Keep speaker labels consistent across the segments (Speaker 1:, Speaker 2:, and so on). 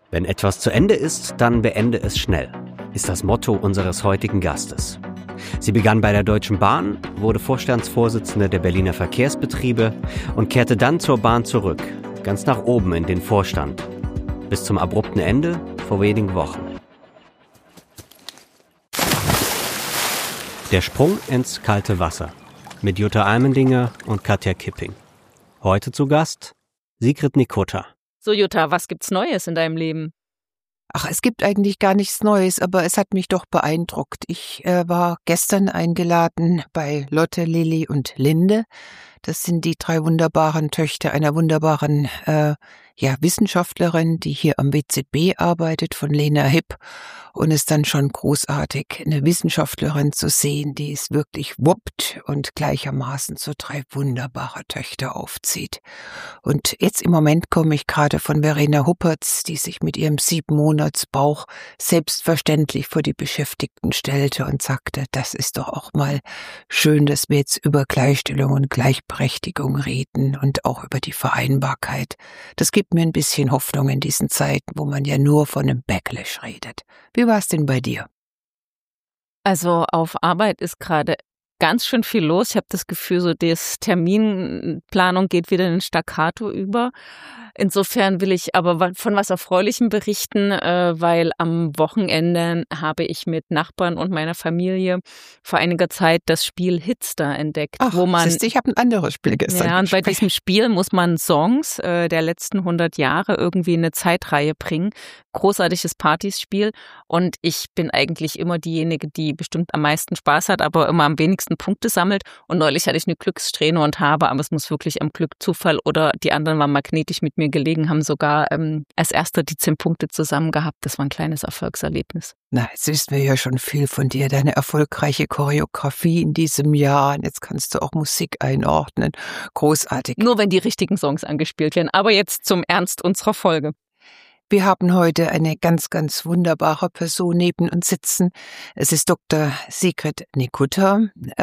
Speaker 1: Wenn etwas zu Ende ist, dann beende es schnell, ist das Motto unseres heutigen Gastes. Sie begann bei der Deutschen Bahn, wurde Vorstandsvorsitzende der Berliner Verkehrsbetriebe und kehrte dann zur Bahn zurück, ganz nach oben in den Vorstand. Bis zum abrupten Ende vor wenigen Wochen. Der Sprung ins kalte Wasser mit Jutta Almendinger und Katja Kipping. Heute zu Gast Sigrid Nikutta.
Speaker 2: So Jutta, was gibt's Neues in deinem Leben?
Speaker 3: Ach, es gibt eigentlich gar nichts Neues, aber es hat mich doch beeindruckt. Ich war gestern eingeladen bei Lotte, Lilly und Linde. Das sind die 3 wunderbaren Töchter einer wunderbaren Wissenschaftlerin, die hier am WZB arbeitet, von Lena Hipp. Und es ist dann schon großartig, eine Wissenschaftlerin zu sehen, die es wirklich wuppt und gleichermaßen so 3 wunderbare Töchter aufzieht. Und jetzt im Moment komme ich gerade von Verena Huppertz, die sich mit ihrem 7-Monats-Bauch selbstverständlich vor die Beschäftigten stellte und sagte, das ist doch auch mal schön, dass wir jetzt über Gleichstellung und Gleichberechtigung reden und auch über die Vereinbarkeit. Das gibt mir ein bisschen Hoffnung in diesen Zeiten, wo man ja nur von einem Backlash redet. Wie war es denn bei dir?
Speaker 2: Also auf Arbeit ist gerade ganz schön viel los. Ich habe das Gefühl, so die Terminplanung geht wieder in den Staccato über. Insofern will ich aber von was Erfreulichem berichten, weil am Wochenende habe ich mit Nachbarn und meiner Familie vor einiger Zeit das Spiel Hitster entdeckt.
Speaker 3: Ach,
Speaker 2: wo man,
Speaker 3: ich habe ein anderes Spiel gestern
Speaker 2: und bei
Speaker 3: gespielt.
Speaker 2: diesem Spiel muss man Songs der letzten 100 Jahre irgendwie in eine Zeitreihe bringen. Großartiges Partyspiel und ich bin eigentlich immer diejenige, die bestimmt am meisten Spaß hat, aber immer am wenigsten Punkte sammelt. Und neulich hatte ich eine Glückssträhne und habe, aber es muss wirklich am Glück, Zufall oder die anderen waren magnetisch mit mir gelegen, haben sogar als Erster die 10 Punkte zusammen gehabt. Das war ein kleines Erfolgserlebnis.
Speaker 3: Na, jetzt wissen wir ja schon viel von dir, deine erfolgreiche Choreografie in diesem Jahr. Und jetzt kannst du auch Musik einordnen. Großartig.
Speaker 2: Nur wenn die richtigen Songs angespielt werden. Aber jetzt zum Ernst unserer Folge.
Speaker 3: Wir haben heute eine ganz, ganz wunderbare Person neben uns sitzen. Es ist Dr. Sigrid Nikutta,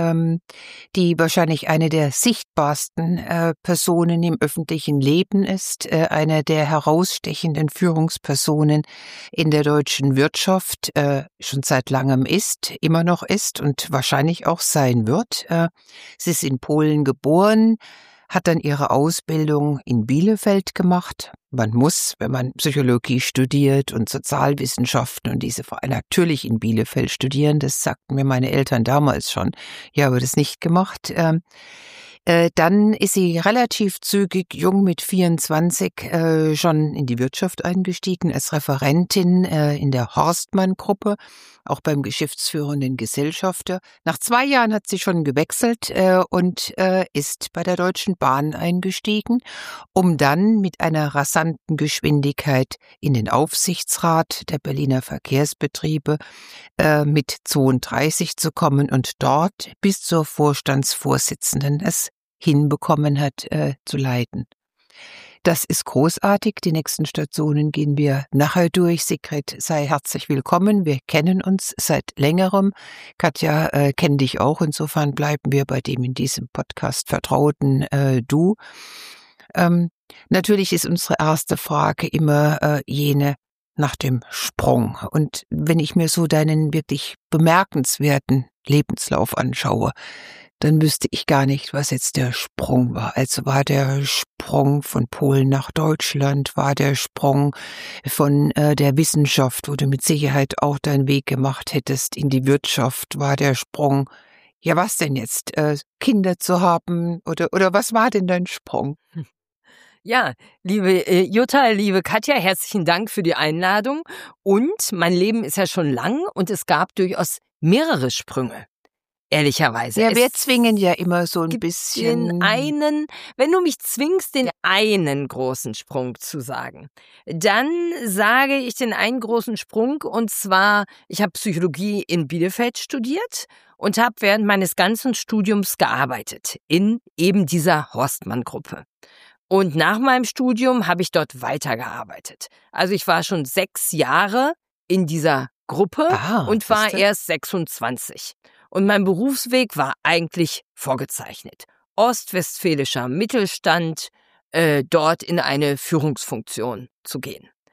Speaker 3: die wahrscheinlich eine der sichtbarsten Personen im öffentlichen Leben ist, eine der herausstechenden Führungspersonen in der deutschen Wirtschaft, schon seit langem ist, immer noch ist und wahrscheinlich auch sein wird. Sie ist in Polen geboren, hat dann ihre Ausbildung in Bielefeld gemacht. Man muss, wenn man Psychologie studiert und Sozialwissenschaften und diese natürlich in Bielefeld studieren, das sagten mir meine Eltern damals schon. Ja, aber das nicht gemacht. Dann ist sie relativ zügig, jung mit 24, schon in die Wirtschaft eingestiegen, als Referentin in der Horstmann-Gruppe, auch beim geschäftsführenden Gesellschafter. Nach 2 Jahren hat sie schon gewechselt und ist bei der Deutschen Bahn eingestiegen, um dann mit einer rasanten Geschwindigkeit in den Aufsichtsrat der Berliner Verkehrsbetriebe mit 32 zu kommen und dort bis zur Vorstandsvorsitzenden es hinbekommen hat, zu leiten. Das ist großartig. Die nächsten Stationen gehen wir nachher durch. Sigrid, sei herzlich willkommen. Wir kennen uns seit längerem. Katja kennt dich auch. Insofern bleiben wir bei dem in diesem Podcast vertrauten Du. Natürlich ist unsere erste Frage immer jene nach dem Sprung. Und wenn ich mir so deinen wirklich bemerkenswerten Lebenslauf anschaue, dann wüsste ich gar nicht, was jetzt der Sprung war. Also war der Sprung von Polen nach Deutschland, war der Sprung von der Wissenschaft, wo du mit Sicherheit auch deinen Weg gemacht hättest, in die Wirtschaft, war der Sprung, ja was denn jetzt, Kinder zu haben oder was war denn dein Sprung?
Speaker 4: Ja, liebe Jutta, liebe Katja, herzlichen Dank für die Einladung. Und mein Leben ist ja schon lang und es gab durchaus mehrere Sprünge. Ehrlicherweise.
Speaker 3: Ja, wir zwingen ja immer so ein bisschen.
Speaker 4: Wenn du mich zwingst, den einen großen Sprung zu sagen, dann sage ich den einen großen Sprung und zwar, ich habe Psychologie in Bielefeld studiert und habe während meines ganzen Studiums gearbeitet in eben dieser Horstmann-Gruppe. Und nach meinem Studium habe ich dort weitergearbeitet. Also ich war schon 6 Jahre in dieser Gruppe und war erst 26. Und mein Berufsweg war eigentlich vorgezeichnet. Ostwestfälischer Mittelstand, dort in eine Führungsfunktion zu gehen.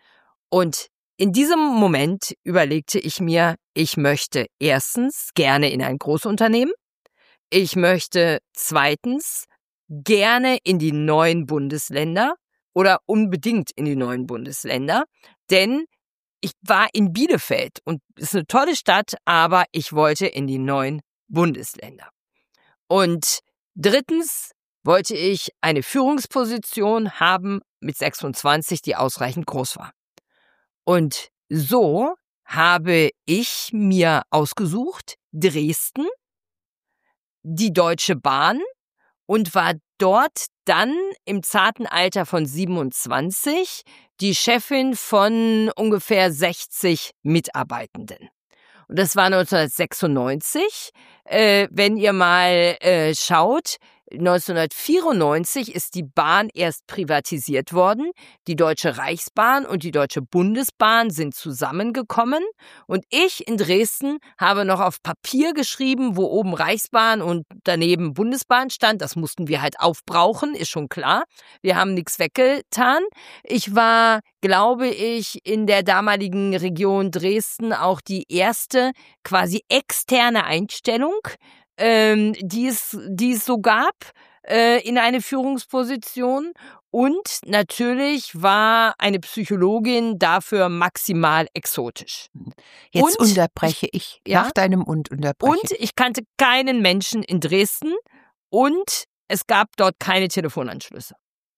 Speaker 4: Und in diesem Moment überlegte ich mir, ich möchte erstens gerne in ein Großunternehmen. Ich möchte zweitens gerne in die neuen Bundesländer oder unbedingt in die neuen Bundesländer, denn ich war in Bielefeld und es ist eine tolle Stadt, aber ich wollte in die neuen Bundesländer. Und drittens wollte ich eine Führungsposition haben mit 26, die ausreichend groß war. Und so habe ich mir ausgesucht, Dresden, die Deutsche Bahn und war dort dann im zarten Alter von 27 die Chefin von ungefähr 60 Mitarbeitenden. Und das war 1996. Wenn ihr mal schaut, 1994 ist die Bahn erst privatisiert worden. Die Deutsche Reichsbahn und die Deutsche Bundesbahn sind zusammengekommen. Und ich in Dresden habe noch auf Papier geschrieben, wo oben Reichsbahn und daneben Bundesbahn stand. Das mussten wir halt aufbrauchen, ist schon klar. Wir haben nichts weggetan. Ich war, glaube ich, in der damaligen Region Dresden auch die erste quasi externe Einstellung, die es so gab in eine Führungsposition. Und natürlich war eine Psychologin dafür maximal exotisch.
Speaker 3: Jetzt unterbreche ich. Nach deinem unterbreche.
Speaker 4: Und ich kannte keinen Menschen in Dresden und es gab dort keine Telefonanschlüsse.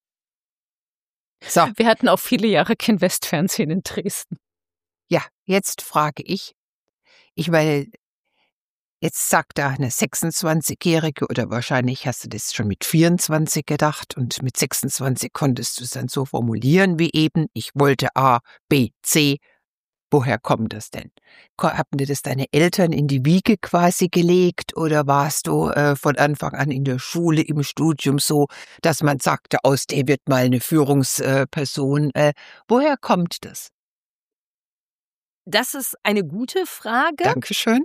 Speaker 2: So. Wir hatten auch viele Jahre kein Westfernsehen in Dresden.
Speaker 3: Ja, jetzt frage ich meine, jetzt sagt da eine 26-Jährige, oder wahrscheinlich hast du das schon mit 24 gedacht und mit 26 konntest du es dann so formulieren wie eben, ich wollte A, B, C. Woher kommt das denn? Haben dir das deine Eltern in die Wiege quasi gelegt oder warst du von Anfang an in der Schule, im Studium so, dass man sagte, aus der wird mal eine Führungsperson? Woher kommt das?
Speaker 4: Das ist eine gute Frage.
Speaker 3: Dankeschön.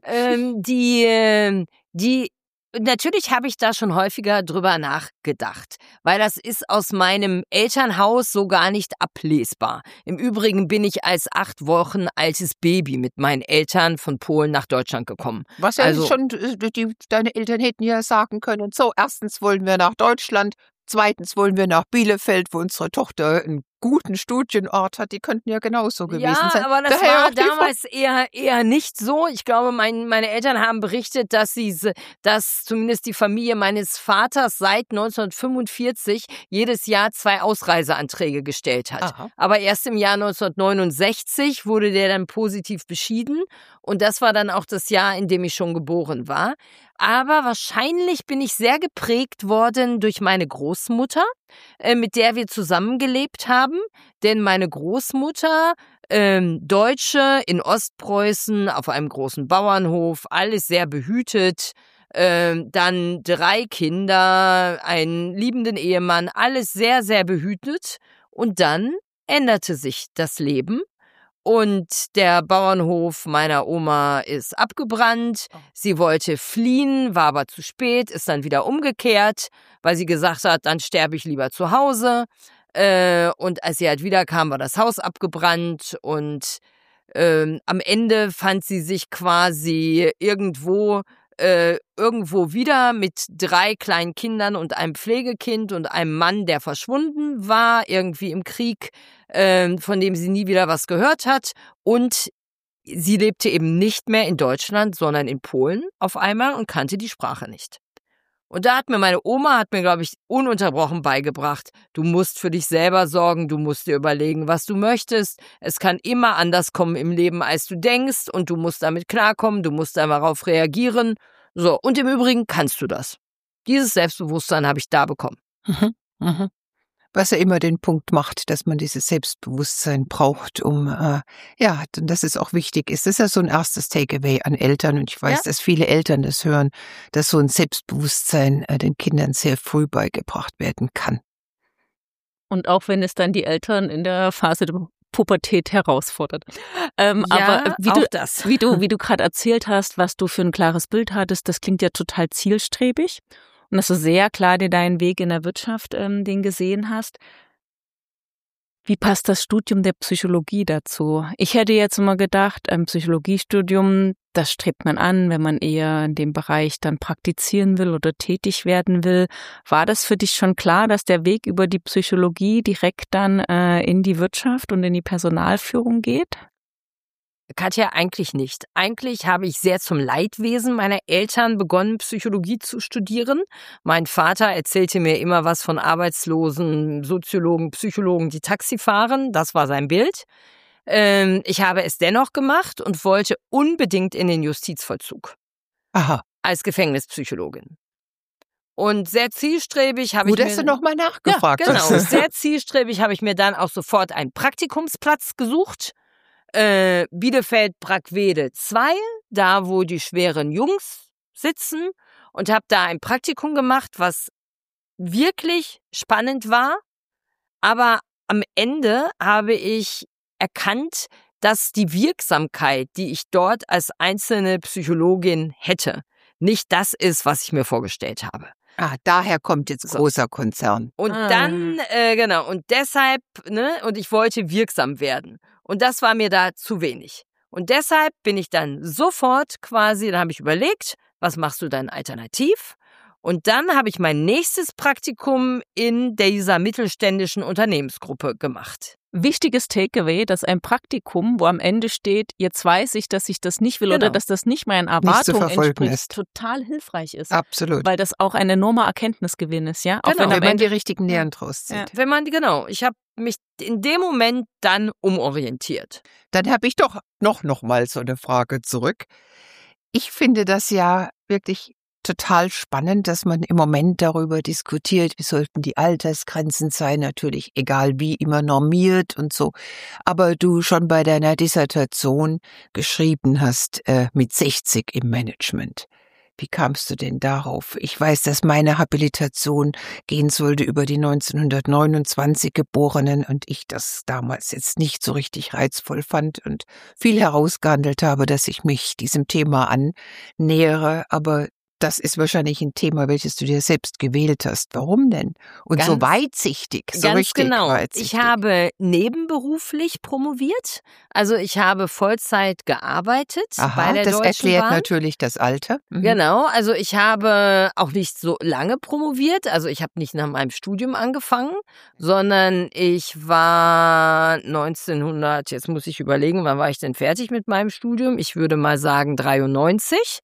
Speaker 4: Natürlich habe ich da schon häufiger drüber nachgedacht, weil das ist aus meinem Elternhaus so gar nicht ablesbar. Im Übrigen bin ich als 8 Wochen altes Baby mit meinen Eltern von Polen nach Deutschland gekommen.
Speaker 3: Was ja schon, deine Eltern hätten ja sagen können, so, erstens wollen wir nach Deutschland, zweitens wollen wir nach Bielefeld, wo unsere Tochter einen guten Studienort hat. Die könnten ja genauso gewesen sein.
Speaker 4: Ja, aber das war damals eher nicht so. Ich glaube, meine Eltern haben berichtet, dass zumindest die Familie meines Vaters seit 1945 jedes Jahr 2 Ausreiseanträge gestellt hat.
Speaker 3: Aha.
Speaker 4: Aber erst im Jahr 1969 wurde der dann positiv beschieden. Und das war dann auch das Jahr, in dem ich schon geboren war. Aber wahrscheinlich bin ich sehr geprägt worden durch meine Großmutter, mit der wir zusammengelebt haben. Denn meine Großmutter, Deutsche in Ostpreußen auf einem großen Bauernhof, alles sehr behütet, dann 3 Kinder, einen liebenden Ehemann, alles sehr, sehr behütet. Und dann änderte sich das Leben. Und der Bauernhof meiner Oma ist abgebrannt. Sie wollte fliehen, war aber zu spät, ist dann wieder umgekehrt, weil sie gesagt hat, dann sterbe ich lieber zu Hause. Und als sie halt wiederkam, war das Haus abgebrannt. Und am Ende fand sie sich quasi irgendwo wieder mit 3 kleinen Kindern und einem Pflegekind und einem Mann, der verschwunden war, irgendwie im Krieg, von dem sie nie wieder was gehört hat. Und sie lebte eben nicht mehr in Deutschland, sondern in Polen auf einmal und kannte die Sprache nicht. Und da hat mir meine Oma, glaube ich, ununterbrochen beigebracht, du musst für dich selber sorgen, du musst dir überlegen, was du möchtest. Es kann immer anders kommen im Leben, als du denkst und du musst damit klarkommen, du musst darauf reagieren. So, und im Übrigen kannst du das. Dieses Selbstbewusstsein habe ich da bekommen.
Speaker 3: Was ja immer den Punkt macht, dass man dieses Selbstbewusstsein braucht, dass es auch wichtig ist. Das ist ja so ein erstes Takeaway an Eltern und ich weiß, dass viele Eltern das hören, dass so ein Selbstbewusstsein den Kindern sehr früh beigebracht werden kann.
Speaker 2: Und auch wenn es dann die Eltern in der Phase der Pubertät herausfordert. Aber wie du gerade erzählt hast, was du für ein klares Bild hattest, das klingt ja total zielstrebig. Und dass du sehr klar dir deinen Weg in der Wirtschaft den gesehen hast. Wie passt das Studium der Psychologie dazu? Ich hätte jetzt immer gedacht, ein Psychologiestudium, das strebt man an, wenn man eher in dem Bereich dann praktizieren will oder tätig werden will. War das für dich schon klar, dass der Weg über die Psychologie direkt dann in die Wirtschaft und in die Personalführung geht?
Speaker 4: Katja, eigentlich nicht. Eigentlich habe ich sehr zum Leidwesen meiner Eltern begonnen, Psychologie zu studieren. Mein Vater erzählte mir immer was von Arbeitslosen, Soziologen, Psychologen, die Taxi fahren. Das war sein Bild. Ich habe es dennoch gemacht und wollte unbedingt in den Justizvollzug.
Speaker 3: Aha.
Speaker 4: Als Gefängnispsychologin. Und sehr zielstrebig habe
Speaker 3: Gut, dass du nochmal nachgefragt
Speaker 4: genau,
Speaker 3: hast.
Speaker 4: sehr zielstrebig habe ich mir dann auch sofort einen Praktikumsplatz gesucht. Bielefeld Brackwede 2, da wo die schweren Jungs sitzen, und habe da ein Praktikum gemacht, was wirklich spannend war. Aber am Ende habe ich erkannt, dass die Wirksamkeit, die ich dort als einzelne Psychologin hätte, nicht das ist, was ich mir vorgestellt habe.
Speaker 3: Daher kommt jetzt großer Konzern.
Speaker 4: Und dann, genau, und deshalb, und ich wollte wirksam werden. Und das war mir da zu wenig. Und deshalb bin ich dann sofort dann habe ich überlegt, was machst du dann alternativ? Und dann habe ich mein nächstes Praktikum in dieser mittelständischen Unternehmensgruppe gemacht.
Speaker 2: Wichtiges Takeaway, dass ein Praktikum, wo am Ende steht, jetzt weiß ich, dass ich das nicht will oder dass das nicht meinen Erwartungen entspricht, total hilfreich ist.
Speaker 3: Absolut.
Speaker 2: Weil das auch ein enormer Erkenntnisgewinn ist, ja?
Speaker 3: Genau, auch wenn man die richtigen Lehren draus zieht.
Speaker 4: Ja. Ich habe mich in dem Moment dann umorientiert.
Speaker 3: Dann habe ich doch noch mal so eine Frage zurück. Ich finde das ja wirklich total spannend, dass man im Moment darüber diskutiert, wie sollten die Altersgrenzen sein, natürlich egal wie, immer normiert und so. Aber du schon bei deiner Dissertation geschrieben hast, mit 60 im Management. Wie kamst du denn darauf? Ich weiß, dass meine Habilitation gehen sollte über die 1929 Geborenen und ich das damals jetzt nicht so richtig reizvoll fand und viel herausgehandelt habe, dass ich mich diesem Thema annähere, aber das ist wahrscheinlich ein Thema, welches du dir selbst gewählt hast. Warum denn? Und so weitsichtig, so
Speaker 4: ganz
Speaker 3: richtig
Speaker 4: genau.
Speaker 3: weitsichtig.
Speaker 4: Ich habe nebenberuflich promoviert. Also ich habe Vollzeit gearbeitet bei der Deutschen Bahn.
Speaker 3: Das erklärt natürlich das Alter.
Speaker 4: Mhm. Genau, also ich habe auch nicht so lange promoviert. Also ich habe nicht nach meinem Studium angefangen, sondern ich war 1900, jetzt muss ich überlegen, wann war ich denn fertig mit meinem Studium? Ich würde mal sagen 93.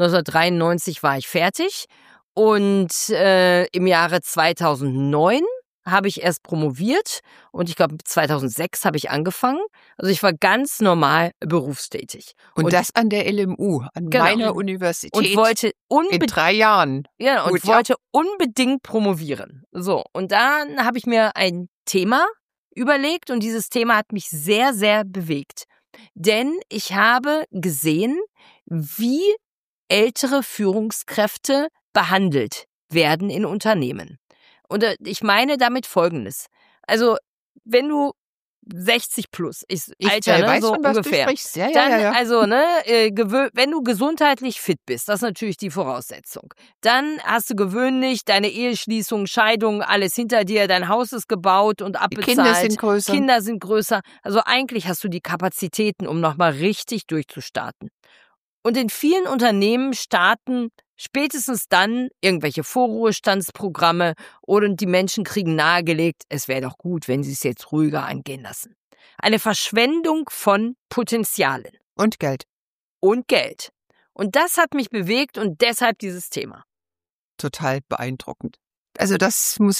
Speaker 4: 1993 war ich fertig und im Jahre 2009 habe ich erst promoviert und ich glaube 2006 habe ich angefangen. Also ich war ganz normal berufstätig.
Speaker 3: Und das an der LMU, an meiner Universität.
Speaker 4: Und wollte
Speaker 3: in 3 Jahren.
Speaker 4: Ja, und wollte unbedingt promovieren. So, und dann habe ich mir ein Thema überlegt und dieses Thema hat mich sehr, sehr bewegt. Denn ich habe gesehen, wie ältere Führungskräfte behandelt werden in Unternehmen. Und ich meine damit Folgendes. Also, wenn du 60 plus, Alter,
Speaker 3: weiß
Speaker 4: so
Speaker 3: schon, was
Speaker 4: ungefähr.
Speaker 3: Du sprichst. Ja,
Speaker 4: dann,
Speaker 3: ja.
Speaker 4: also, wenn du gesundheitlich fit bist, das ist natürlich die Voraussetzung. Dann hast du gewöhnlich deine Eheschließung, Scheidung, alles hinter dir, dein Haus ist gebaut und abbezahlt.
Speaker 3: Die Kinder sind größer.
Speaker 4: Also eigentlich hast du die Kapazitäten, um nochmal richtig durchzustarten. Und in vielen Unternehmen starten spätestens dann irgendwelche Vorruhestandsprogramme oder die Menschen kriegen nahegelegt, es wäre doch gut, wenn sie es jetzt ruhiger angehen lassen. Eine Verschwendung von Potenzialen.
Speaker 3: Und Geld.
Speaker 4: Und Geld. Und das hat mich bewegt und deshalb dieses Thema.
Speaker 3: Total beeindruckend. Also fand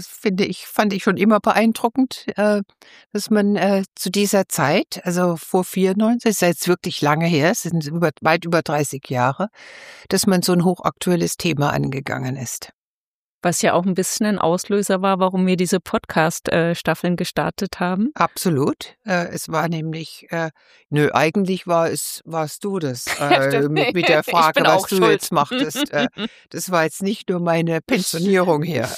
Speaker 3: ich schon immer beeindruckend, dass man zu dieser Zeit, also vor 94, ist jetzt wirklich lange her, es sind weit über 30 Jahre, dass man so ein hochaktuelles Thema angegangen ist.
Speaker 2: Was ja auch ein bisschen ein Auslöser war, warum wir diese Podcast-Staffeln gestartet haben.
Speaker 3: Absolut. Es war nämlich, eigentlich warst du das mit der Frage, was du jetzt machtest. Das war jetzt nicht nur meine Pensionierung hier.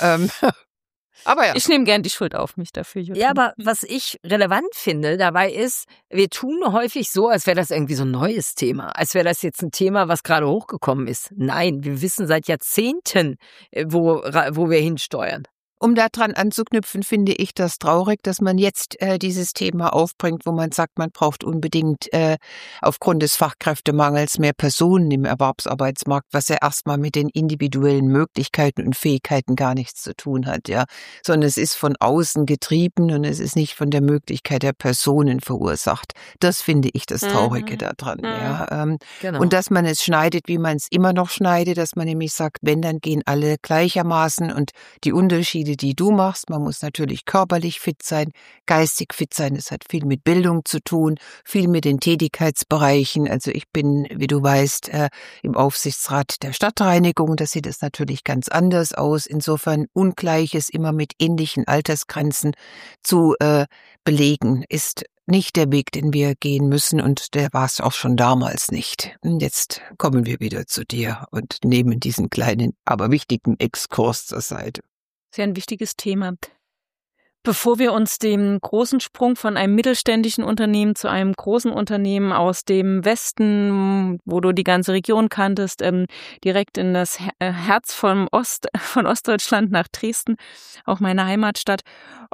Speaker 3: Aber ja.
Speaker 2: Ich nehme gern die Schuld auf mich dafür, Jutta.
Speaker 4: Ja, aber was ich relevant finde dabei ist, wir tun häufig so, als wäre das irgendwie so ein neues Thema, als wäre das jetzt ein Thema, was gerade hochgekommen ist. Nein, wir wissen seit Jahrzehnten, wo wir hinsteuern.
Speaker 3: Um daran anzuknüpfen, finde ich das traurig, dass man jetzt dieses Thema aufbringt, wo man sagt, man braucht unbedingt aufgrund des Fachkräftemangels mehr Personen im Erwerbsarbeitsmarkt, was ja erstmal mit den individuellen Möglichkeiten und Fähigkeiten gar nichts zu tun hat, ja, sondern es ist von außen getrieben und es ist nicht von der Möglichkeit der Personen verursacht. Das finde ich das Traurige daran, ja.
Speaker 4: Genau.
Speaker 3: Und dass man es schneidet, wie man es immer noch schneidet, dass man nämlich sagt, wenn, dann gehen alle gleichermaßen und die Unterschiede, die du machst, man muss natürlich körperlich fit sein, geistig fit sein, das hat viel mit Bildung zu tun, viel mit den Tätigkeitsbereichen. Also ich bin, wie du weißt, im Aufsichtsrat der Stadtreinigung, da sieht es natürlich ganz anders aus. Insofern Ungleiches immer mit ähnlichen Altersgrenzen zu belegen, ist nicht der Weg, den wir gehen müssen, und der war es auch schon damals nicht. Jetzt kommen wir wieder zu dir und nehmen diesen kleinen, aber wichtigen Exkurs zur Seite.
Speaker 2: Sehr ein wichtiges Thema. Bevor wir uns dem großen Sprung von einem mittelständischen Unternehmen zu einem großen Unternehmen aus dem Westen, wo du die ganze Region kanntest, direkt in das Herz von Ostdeutschland nach Dresden, auch meine Heimatstadt,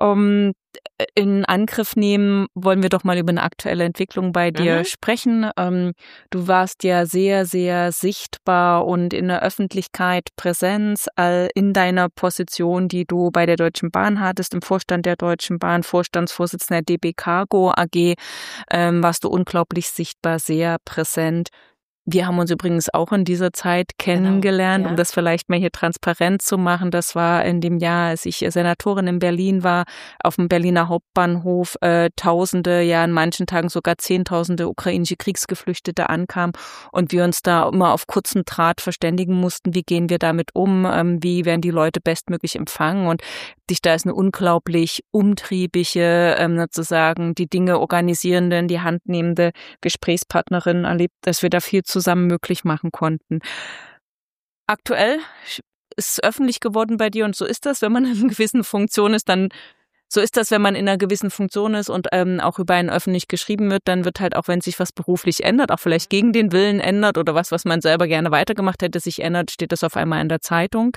Speaker 2: in Angriff nehmen, wollen wir doch mal über eine aktuelle Entwicklung bei dir sprechen. Du warst ja sehr, sehr sichtbar und in der Öffentlichkeit Präsenz in deiner Position, die du bei der Deutschen Bahn hattest, im Vorstand der Deutschen Bahn, Vorstandsvorsitzender der DB Cargo AG, warst du unglaublich sichtbar, sehr präsent. Wir haben uns übrigens auch in dieser Zeit kennengelernt, um das vielleicht mal hier transparent zu machen. Das war in dem Jahr, als ich Senatorin in Berlin war, auf dem Berliner Hauptbahnhof Tausende, ja in manchen Tagen sogar Zehntausende ukrainische Kriegsgeflüchtete ankamen und wir uns da immer auf kurzen Draht verständigen mussten, wie gehen wir damit um, wie werden die Leute bestmöglich empfangen, und dich da ist eine unglaublich umtriebige, sozusagen die Dinge organisierende, in die Hand nehmende Gesprächspartnerin erlebt, dass wir da viel zusammen möglich machen konnten. Aktuell ist es öffentlich geworden bei dir, und so ist das, wenn man in einer gewissen Funktion ist, dann so ist das, wenn man in einer gewissen Funktion ist und auch über einen öffentlich geschrieben wird, dann wird halt auch, wenn sich was beruflich ändert, auch vielleicht gegen den Willen ändert oder was man selber gerne weitergemacht hätte, sich ändert, steht das auf einmal in der Zeitung.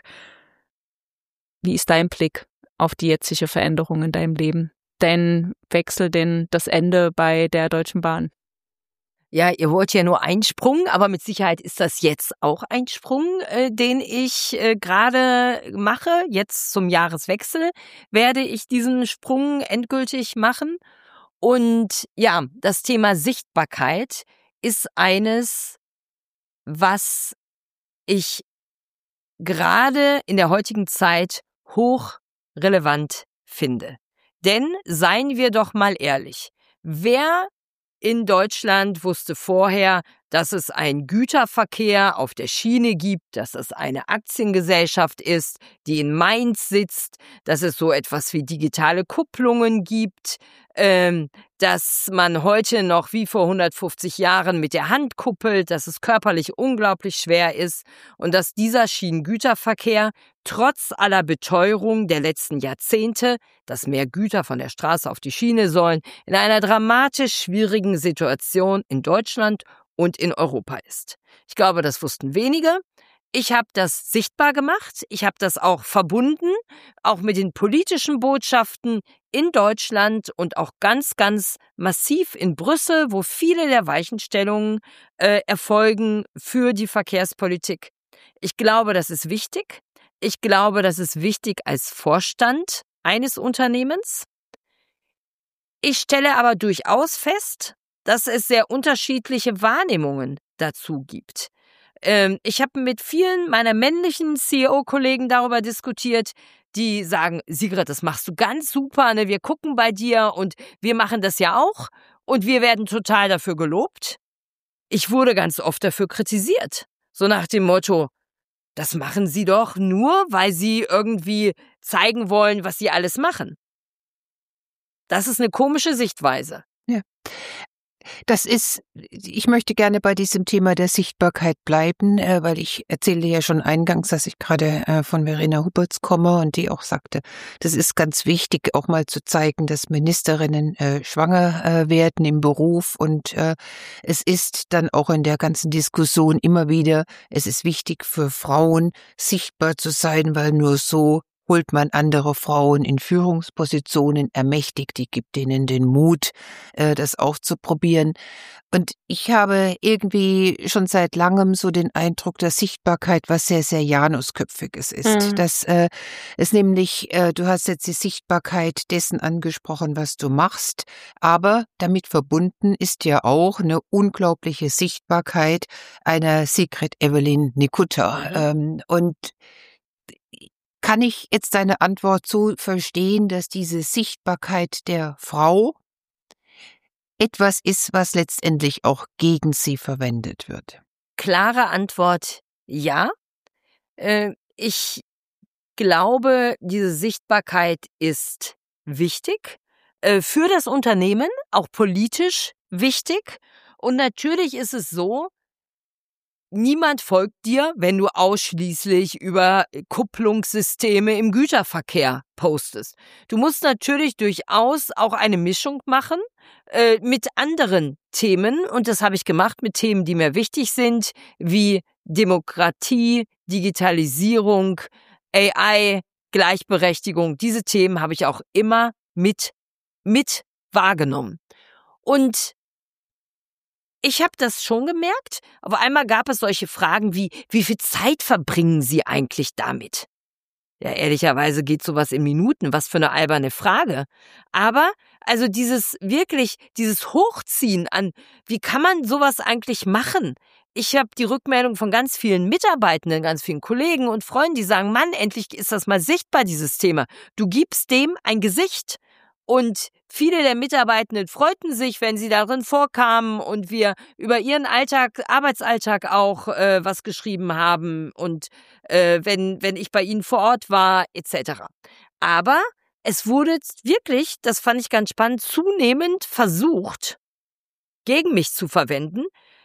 Speaker 2: Wie ist dein Blick auf die jetzige Veränderung in deinem Leben? Dein Wechsel, das Ende bei der Deutschen Bahn?
Speaker 4: Ja, ihr wollt ja nur einen Sprung, aber mit Sicherheit ist das jetzt auch ein Sprung, den ich gerade mache. Jetzt zum Jahreswechsel werde ich diesen Sprung endgültig machen. Und ja, das Thema Sichtbarkeit ist eines, was ich gerade in der heutigen Zeit hochrelevant finde. Denn seien wir doch mal ehrlich, wer in Deutschland wusste vorher, dass es einen Güterverkehr auf der Schiene gibt, dass es eine Aktiengesellschaft ist, die in Mainz sitzt, dass es so etwas wie digitale Kupplungen gibt, dass man heute noch wie vor 150 Jahren mit der Hand kuppelt, dass es körperlich unglaublich schwer ist und dass dieser Schienengüterverkehr trotz aller Beteuerung der letzten Jahrzehnte, dass mehr Güter von der Straße auf die Schiene sollen, in einer dramatisch schwierigen Situation in Deutschland und in Europa ist. Ich glaube, das wussten wenige. Ich habe das sichtbar gemacht. Ich habe das auch verbunden, auch mit den politischen Botschaften in Deutschland und auch ganz, ganz massiv in Brüssel, wo viele der Weichenstellungen erfolgen für die Verkehrspolitik. Ich glaube, das ist wichtig. Ich glaube, das ist wichtig als Vorstand eines Unternehmens. Ich stelle aber durchaus fest, dass es sehr unterschiedliche Wahrnehmungen dazu gibt. Ich habe mit vielen meiner männlichen CEO-Kollegen darüber diskutiert, die sagen, Sigrid, das machst du ganz super, ne? Wir gucken bei dir und wir machen das ja auch und wir werden total dafür gelobt. Ich wurde ganz oft dafür kritisiert, so nach dem Motto, das machen Sie doch nur, weil Sie irgendwie zeigen wollen, was Sie alles machen. Das ist eine komische Sichtweise.
Speaker 3: Ja. Ich möchte gerne bei diesem Thema der Sichtbarkeit bleiben, weil ich erzählte ja schon eingangs, dass ich gerade von Verena Huberts komme und die auch sagte, das ist ganz wichtig, auch mal zu zeigen, dass Ministerinnen schwanger werden im Beruf, und es ist dann auch in der ganzen Diskussion immer wieder, es ist wichtig für Frauen sichtbar zu sein, weil nur so holt man andere Frauen in Führungspositionen, ermächtigt die, gibt ihnen den Mut, das auch zu probieren. Und ich habe irgendwie schon seit langem so den Eindruck, dass Sichtbarkeit was sehr, sehr Janusköpfiges ist. Dass es nämlich, du hast jetzt die Sichtbarkeit dessen angesprochen, was du machst, aber damit verbunden ist ja auch eine unglaubliche Sichtbarkeit einer Sigrid Evelyn Nikutta. Und kann ich jetzt deine Antwort so verstehen, dass diese Sichtbarkeit der Frau etwas ist, was letztendlich auch gegen sie verwendet wird?
Speaker 4: Klare Antwort, ja. Ich glaube, diese Sichtbarkeit ist wichtig, für das Unternehmen, auch politisch wichtig. Und natürlich ist es so, niemand folgt dir, wenn du ausschließlich über Kupplungssysteme im Güterverkehr postest. Du musst natürlich durchaus auch eine Mischung machen mit anderen Themen. Und das habe ich gemacht mit Themen, die mir wichtig sind, wie Demokratie, Digitalisierung, AI, Gleichberechtigung. Diese Themen habe ich auch immer mit wahrgenommen. Und ich habe das schon gemerkt. Auf einmal gab es solche Fragen wie viel Zeit verbringen Sie eigentlich damit? Ja, ehrlicherweise geht sowas in Minuten. Was für eine alberne Frage. Aber also dieses Hochziehen an, wie kann man sowas eigentlich machen? Ich habe die Rückmeldung von ganz vielen Mitarbeitenden, ganz vielen Kollegen und Freunden, die sagen, Mann, endlich ist das mal sichtbar, dieses Thema. Du gibst dem ein Gesicht. Und viele der Mitarbeitenden freuten sich, wenn sie darin vorkamen und wir über ihren Arbeitsalltag auch was geschrieben haben und wenn ich bei ihnen vor Ort war, etc. Aber es wurde wirklich, das fand ich ganz spannend, zunehmend versucht, gegen mich zu verwenden.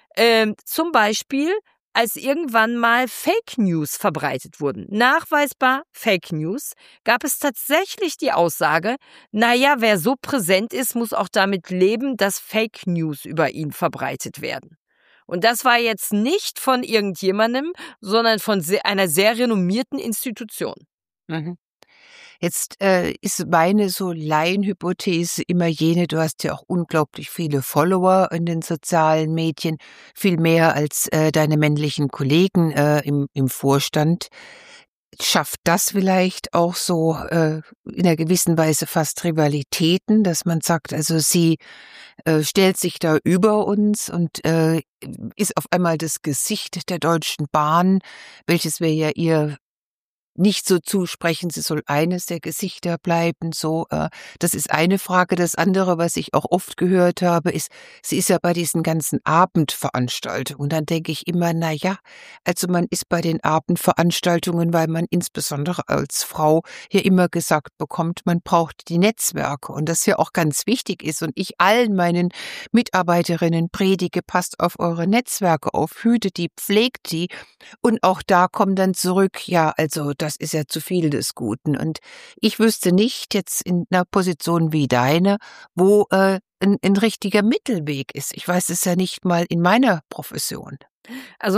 Speaker 4: Zum Beispiel, als irgendwann mal Fake News verbreitet wurden, nachweisbar Fake News, gab es tatsächlich die Aussage, naja, wer so präsent ist, muss auch damit leben, dass Fake News über ihn verbreitet werden. Und das war jetzt nicht von irgendjemandem, sondern von einer sehr renommierten Institution.
Speaker 3: Mhm. Jetzt ist meine so Laienhypothese immer jene, du hast ja auch unglaublich viele Follower in den sozialen Medien, viel mehr als deine männlichen Kollegen im Vorstand. Schafft das vielleicht auch so in einer gewissen Weise fast Rivalitäten, dass man sagt, also sie stellt sich da über uns und ist auf einmal das Gesicht der Deutschen Bahn, welches wir ja ihr nicht so zusprechen, sie soll eines der Gesichter bleiben, so. Das ist eine Frage. Das andere, was ich auch oft gehört habe, ist, sie ist ja bei diesen ganzen Abendveranstaltungen. Und dann denke ich immer, na ja, also man ist bei den Abendveranstaltungen, weil man insbesondere als Frau hier immer gesagt bekommt, man braucht die Netzwerke und das ja auch ganz wichtig ist. Und ich allen meinen Mitarbeiterinnen predige, passt auf eure Netzwerke auf, hütet die, pflegt die. Und auch da kommen dann zurück, ja, also das ist ja zu viel des Guten. Und ich wüsste nicht jetzt in einer Position wie deine, wo ein richtiger Mittelweg ist. Ich weiß es ja nicht mal in meiner Profession.
Speaker 4: Also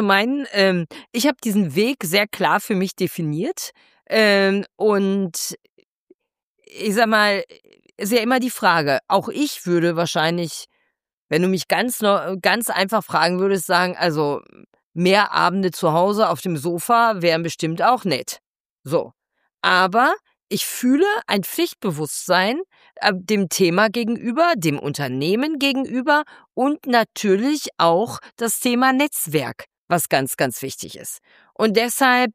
Speaker 4: ich habe diesen Weg sehr klar für mich definiert. Und ich sag mal, ist ja immer die Frage, auch ich würde wahrscheinlich, wenn du mich ganz einfach fragen würdest, sagen, also mehr Abende zu Hause auf dem Sofa wären bestimmt auch nett. So. Aber ich fühle ein Pflichtbewusstsein dem Thema gegenüber, dem Unternehmen gegenüber und natürlich auch das Thema Netzwerk, was ganz, ganz wichtig ist. Und deshalb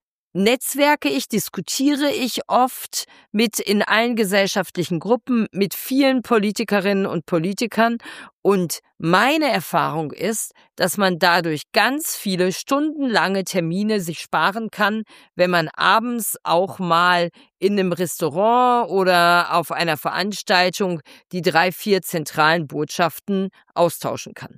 Speaker 4: diskutiere ich oft in allen gesellschaftlichen Gruppen mit vielen Politikerinnen und Politikern und meine Erfahrung ist, dass man dadurch ganz viele stundenlange Termine sich sparen kann, wenn man abends auch mal in einem Restaurant oder auf einer Veranstaltung die 3-4 zentralen Botschaften austauschen kann.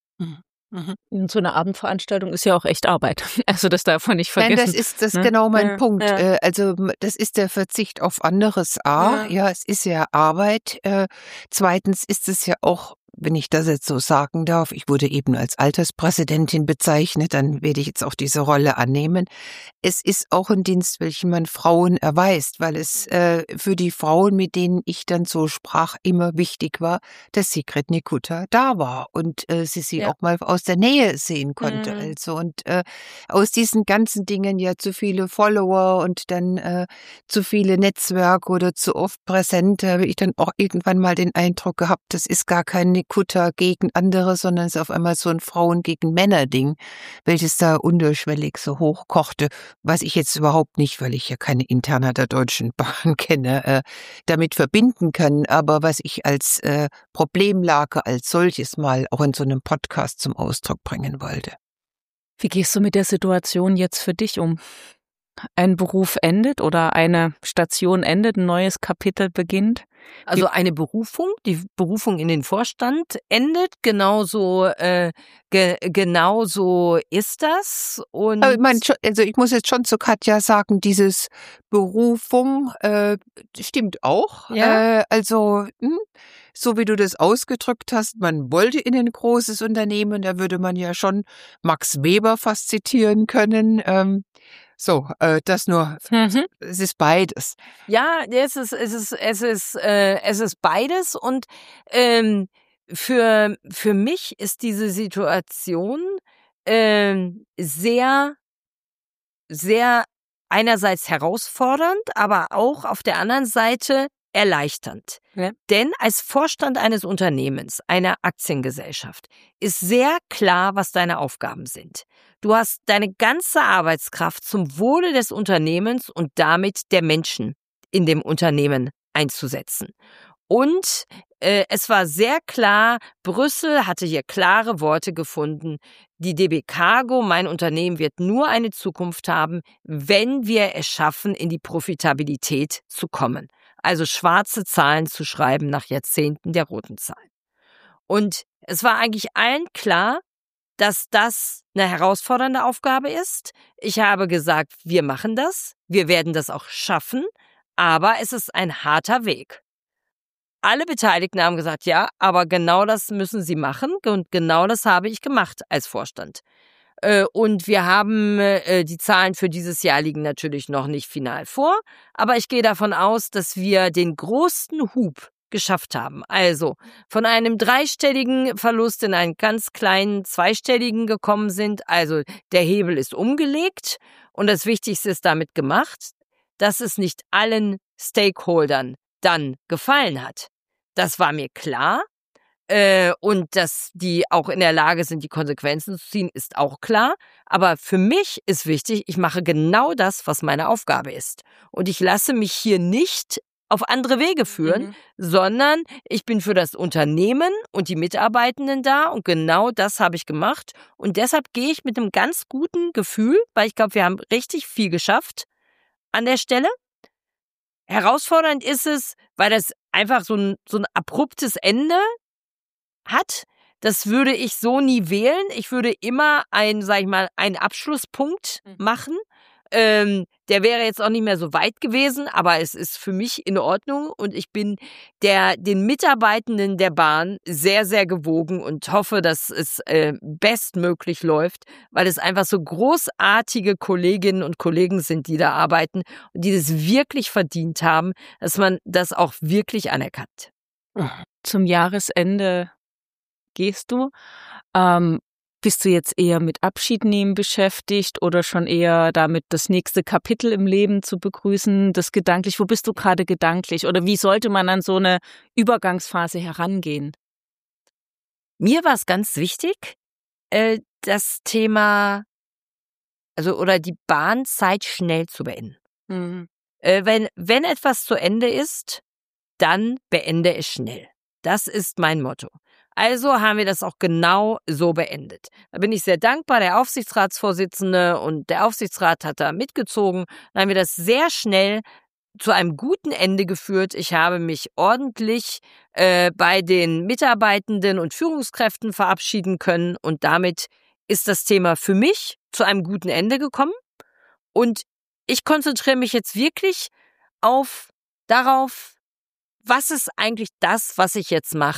Speaker 2: Und so eine Abendveranstaltung ist ja auch echt Arbeit. Also das darf man nicht vergessen.
Speaker 3: Nein, das ist genau mein Punkt. Ja. Also das ist der Verzicht auf anderes A. Ja, es ist ja Arbeit. Zweitens ist es ja auch wenn ich das jetzt so sagen darf, ich wurde eben als Alterspräsidentin bezeichnet, dann werde ich jetzt auch diese Rolle annehmen. Es ist auch ein Dienst, welchen man Frauen erweist, weil es für die Frauen, mit denen ich dann so sprach, immer wichtig war, dass Sigrid Nekuta da war und sie auch mal aus der Nähe sehen konnte. Also und aus diesen ganzen Dingen ja zu viele Follower und dann zu viele Netzwerke oder zu oft präsent, habe ich dann auch irgendwann mal den Eindruck gehabt, das ist gar kein Nekuta gegen andere, sondern es ist auf einmal so ein Frauen gegen Männer Ding, welches da unterschwellig so hochkochte, was ich jetzt überhaupt nicht, weil ich ja keine Interna der Deutschen Bahn kenne, damit verbinden kann, aber was ich als Problemlage als solches mal auch in so einem Podcast zum Ausdruck bringen wollte.
Speaker 2: Wie gehst du mit der Situation jetzt für dich um? Ein Beruf endet oder eine Station endet, ein neues Kapitel beginnt?
Speaker 4: Also eine Berufung, die Berufung in den Vorstand endet, genauso ist das. Und
Speaker 3: also ich muss jetzt schon zu Katja sagen, dieses Berufung stimmt auch.
Speaker 4: Ja.
Speaker 3: So wie du das ausgedrückt hast, man wollte in ein großes Unternehmen, da würde man ja schon Max Weber fast zitieren können. Das nur, es ist beides.
Speaker 4: Ja, es ist beides und für mich ist diese Situation sehr, sehr einerseits herausfordernd, aber auch auf der anderen Seite erleichternd.
Speaker 2: Ja.
Speaker 4: Denn als Vorstand eines Unternehmens, einer Aktiengesellschaft, ist sehr klar, was deine Aufgaben sind. Du hast deine ganze Arbeitskraft zum Wohle des Unternehmens und damit der Menschen in dem Unternehmen einzusetzen. Und es war sehr klar, Brüssel hatte hier klare Worte gefunden. Die DB Cargo, mein Unternehmen, wird nur eine Zukunft haben, wenn wir es schaffen, in die Profitabilität zu kommen. Also schwarze Zahlen zu schreiben nach Jahrzehnten der roten Zahlen. Und es war eigentlich allen klar, dass das eine herausfordernde Aufgabe ist. Ich habe gesagt, wir machen das, wir werden das auch schaffen, aber es ist ein harter Weg. Alle Beteiligten haben gesagt, ja, aber genau das müssen sie machen und genau das habe ich gemacht als Vorstand. Und wir haben die Zahlen für dieses Jahr liegen natürlich noch nicht final vor, aber ich gehe davon aus, dass wir den großen Hub geschafft haben. Also von einem 3-stelligen Verlust in einen ganz kleinen 2-stelligen gekommen sind. Also der Hebel ist umgelegt und das Wichtigste ist damit gemacht, dass es nicht allen Stakeholdern dann gefallen hat. Das war mir klar. Und dass die auch in der Lage sind, die Konsequenzen zu ziehen, ist auch klar. Aber für mich ist wichtig, ich mache genau das, was meine Aufgabe ist. Und ich lasse mich hier nicht auf andere Wege führen, sondern ich bin für das Unternehmen und die Mitarbeitenden da und genau das habe ich gemacht. Und deshalb gehe ich mit einem ganz guten Gefühl, weil ich glaube, wir haben richtig viel geschafft an der Stelle. Herausfordernd ist es, weil das einfach so ein abruptes Ende hat. Das würde ich so nie wählen. Ich würde immer einen Abschlusspunkt machen. Der wäre jetzt auch nicht mehr so weit gewesen, aber es ist für mich in Ordnung und ich bin den Mitarbeitenden der Bahn sehr, sehr gewogen und hoffe, dass es bestmöglich läuft, weil es einfach so großartige Kolleginnen und Kollegen sind, die da arbeiten und die das wirklich verdient haben, dass man das auch wirklich anerkannt.
Speaker 2: Zum Jahresende gehst du? Bist du jetzt eher mit Abschied nehmen beschäftigt oder schon eher damit, das nächste Kapitel im Leben zu begrüßen? Wo bist du gerade gedanklich? Oder wie sollte man an so eine Übergangsphase herangehen?
Speaker 4: Mir war es ganz wichtig, das Thema, oder die Bahnzeit schnell zu beenden. Wenn etwas zu Ende ist, dann beende es schnell. Das ist mein Motto. Also haben wir das auch genau so beendet. Da bin ich sehr dankbar, der Aufsichtsratsvorsitzende und der Aufsichtsrat hat da mitgezogen. Dann haben wir das sehr schnell zu einem guten Ende geführt. Ich habe mich ordentlich bei den Mitarbeitenden und Führungskräften verabschieden können und damit ist das Thema für mich zu einem guten Ende gekommen. Und ich konzentriere mich jetzt wirklich darauf, was ist eigentlich das, was ich jetzt machen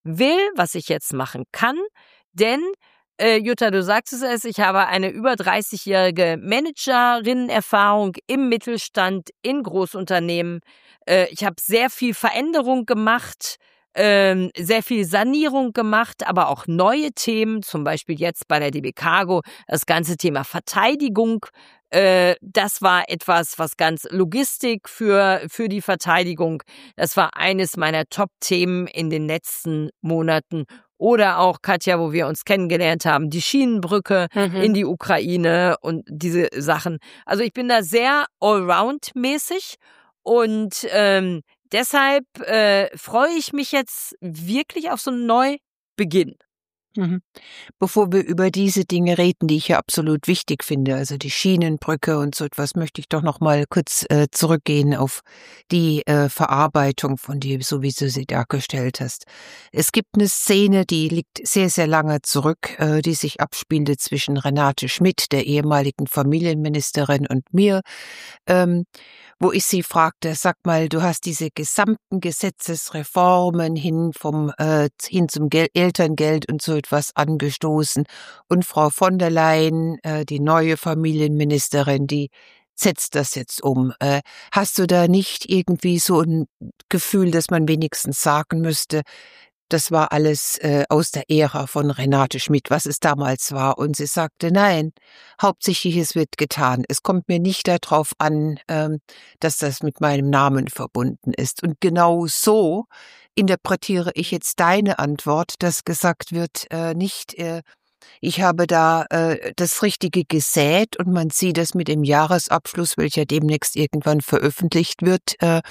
Speaker 4: will, was ich jetzt machen kann, denn Jutta, du sagtest es, ich habe eine über 30-jährige Managerinnen-Erfahrung im Mittelstand, in Großunternehmen. Ich habe sehr viel Veränderung gemacht, sehr viel Sanierung gemacht, aber auch neue Themen, zum Beispiel jetzt bei der DB Cargo, das ganze Thema Verteidigung. Das war etwas, was ganz Logistik für die Verteidigung, das war eines meiner Top-Themen in den letzten Monaten. Oder auch, Katja, wo wir uns kennengelernt haben, die Schienenbrücke in die Ukraine und diese Sachen. Also ich bin da sehr allround-mäßig und deshalb freue ich mich jetzt wirklich auf so einen Neubeginn.
Speaker 3: Bevor wir über diese Dinge reden, die ich ja absolut wichtig finde, also die Schienenbrücke und so etwas, möchte ich doch noch mal kurz zurückgehen auf die Verarbeitung von dir, so wie du sie dargestellt hast. Es gibt eine Szene, die liegt sehr, sehr lange zurück, die sich abspielte zwischen Renate Schmidt, der ehemaligen Familienministerin, und mir, wo ich sie fragte, sag mal, du hast diese gesamten Gesetzesreformen hin zum Elterngeld und so etwas angestoßen. Und Frau von der Leyen, die neue Familienministerin, die setzt das jetzt um. Hast du da nicht irgendwie so ein Gefühl, dass man wenigstens sagen müsste, das war alles aus der Ära von Renate Schmidt, was es damals war? Und sie sagte, nein, hauptsächlich es wird getan. Es kommt mir nicht darauf an, dass das mit meinem Namen verbunden ist. Und genau so interpretiere ich jetzt deine Antwort, dass gesagt wird, ich habe da das Richtige gesät und man sieht das mit dem Jahresabschluss, welcher demnächst irgendwann veröffentlicht wird.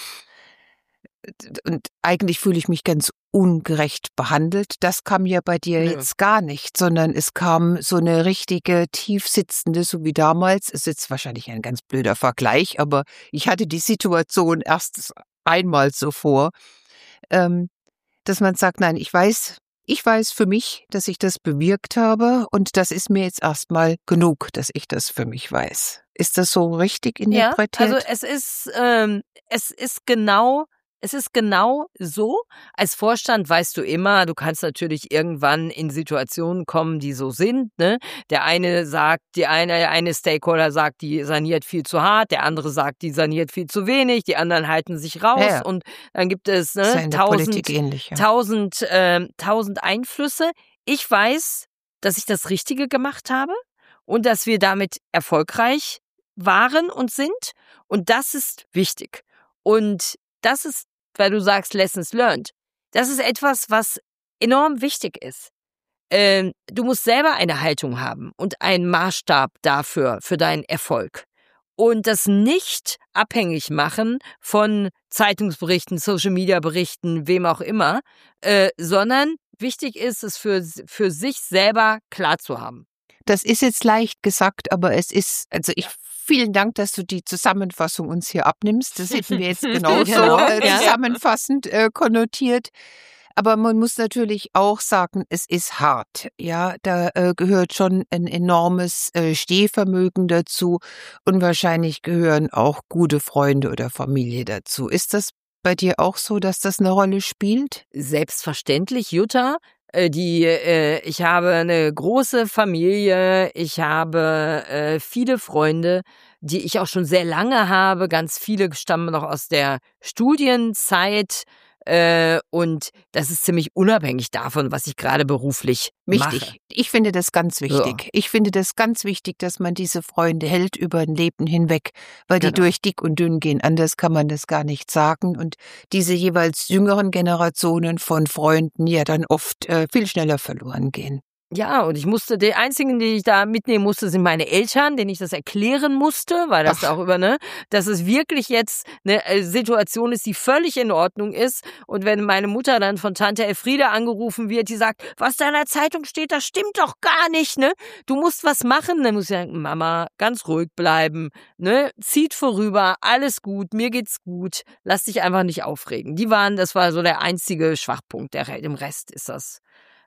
Speaker 3: Und eigentlich fühle ich mich ganz ungerecht behandelt. Das kam ja bei dir jetzt gar nicht, sondern es kam so eine richtige, tiefsitzende, so wie damals. Es ist jetzt wahrscheinlich ein ganz blöder Vergleich, aber ich hatte die Situation erst einmal so vor, dass man sagt, nein, ich weiß für mich, dass ich das bewirkt habe und das ist mir jetzt erstmal genug, dass ich das für mich weiß. Ist das so richtig interpretiert?
Speaker 4: Ja, also es ist genau so. Als Vorstand weißt du immer, du kannst natürlich irgendwann in Situationen kommen, die so sind, ne? Der eine Stakeholder sagt, die saniert viel zu hart, der andere sagt, die saniert viel zu wenig, die anderen halten sich raus und dann gibt es 1000 Einflüsse. Ich weiß, dass ich das Richtige gemacht habe und dass wir damit erfolgreich waren und sind und das ist wichtig. Und das ist, weil du sagst Lessons learned, das ist etwas, was enorm wichtig ist. Du musst selber eine Haltung haben und einen Maßstab dafür, für deinen Erfolg. Und das nicht abhängig machen von Zeitungsberichten, Social-Media-Berichten, wem auch immer, sondern wichtig ist es für sich selber klar zu haben.
Speaker 3: Das ist jetzt leicht gesagt, aber es ist, vielen Dank, dass du die Zusammenfassung uns hier abnimmst. Das hätten wir jetzt genauso zusammenfassend konnotiert. Aber man muss natürlich auch sagen, es ist hart. Ja, da gehört schon ein enormes Stehvermögen dazu und wahrscheinlich gehören auch gute Freunde oder Familie dazu. Ist das bei dir auch so, dass das eine Rolle spielt?
Speaker 4: Selbstverständlich, Jutta. Ich habe eine große Familie, ich habe viele Freunde, die ich auch schon sehr lange habe. Ganz viele stammen noch aus der Studienzeit. Und das ist ziemlich unabhängig davon, was ich gerade beruflich mache.
Speaker 3: Ich finde das ganz wichtig. Ja. Ich finde das ganz wichtig, dass man diese Freunde hält über ein Leben hinweg, weil die durch dick und dünn gehen. Anders kann man das gar nicht sagen. Und diese jeweils jüngeren Generationen von Freunden ja dann oft viel schneller verloren gehen.
Speaker 4: Ja, und die einzigen, die ich da mitnehmen musste, sind meine Eltern, denen ich das erklären musste, weil das auch dass es wirklich jetzt eine Situation ist, die völlig in Ordnung ist. Und wenn meine Mutter dann von Tante Elfriede angerufen wird, die sagt, was da in der Zeitung steht, das stimmt doch gar nicht, ne? Du musst was machen. Dann muss ich sagen, Mama, ganz ruhig bleiben, ne? Zieht vorüber, alles gut, mir geht's gut, lass dich einfach nicht aufregen. Das war so der einzige Schwachpunkt, im Rest ist das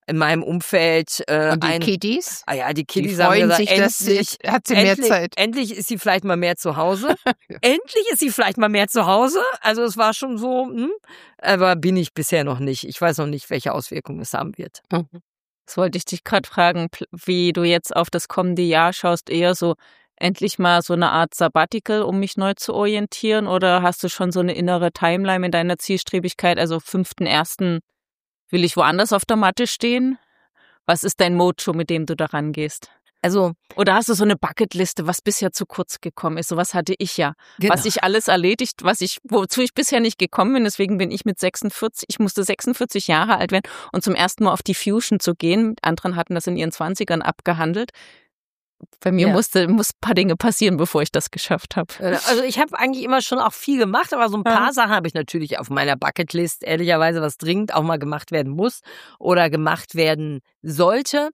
Speaker 4: in meinem Umfeld.
Speaker 3: Und die Kiddies?
Speaker 4: Die Kiddies
Speaker 3: die freuen
Speaker 4: haben gesagt,
Speaker 3: sich, hat sie mehr Zeit.
Speaker 4: Endlich ist sie vielleicht mal mehr zu Hause. Endlich ist sie vielleicht mal mehr zu Hause. Also es war schon so, aber bin ich bisher noch nicht. Ich weiß noch nicht, welche Auswirkungen es haben wird.
Speaker 2: Das wollte ich dich gerade fragen, wie du jetzt auf das kommende Jahr schaust, eher so endlich mal so eine Art Sabbatical, um mich neu zu orientieren, oder hast du schon so eine innere Timeline in deiner Zielstrebigkeit, also 5.1. will ich woanders auf der Matte stehen? Was ist dein Mojo, mit dem du da rangehst?
Speaker 4: Also,
Speaker 2: oder hast du so eine Bucketliste, was bisher zu kurz gekommen ist? Sowas hatte ich ja.
Speaker 4: Genau.
Speaker 2: Was ich alles erledigt, wozu ich bisher nicht gekommen bin. Deswegen bin ich mit 46, ich musste 46 Jahre alt werden und zum ersten Mal auf die Fusion zu gehen. Anderen hatten das in ihren 20ern abgehandelt. Bei mir muss ein paar Dinge passieren, bevor ich das geschafft habe.
Speaker 4: Also ich habe eigentlich immer schon auch viel gemacht, aber so ein paar Sachen habe ich natürlich auf meiner Bucketlist, ehrlicherweise, was dringend auch mal gemacht werden muss oder gemacht werden sollte.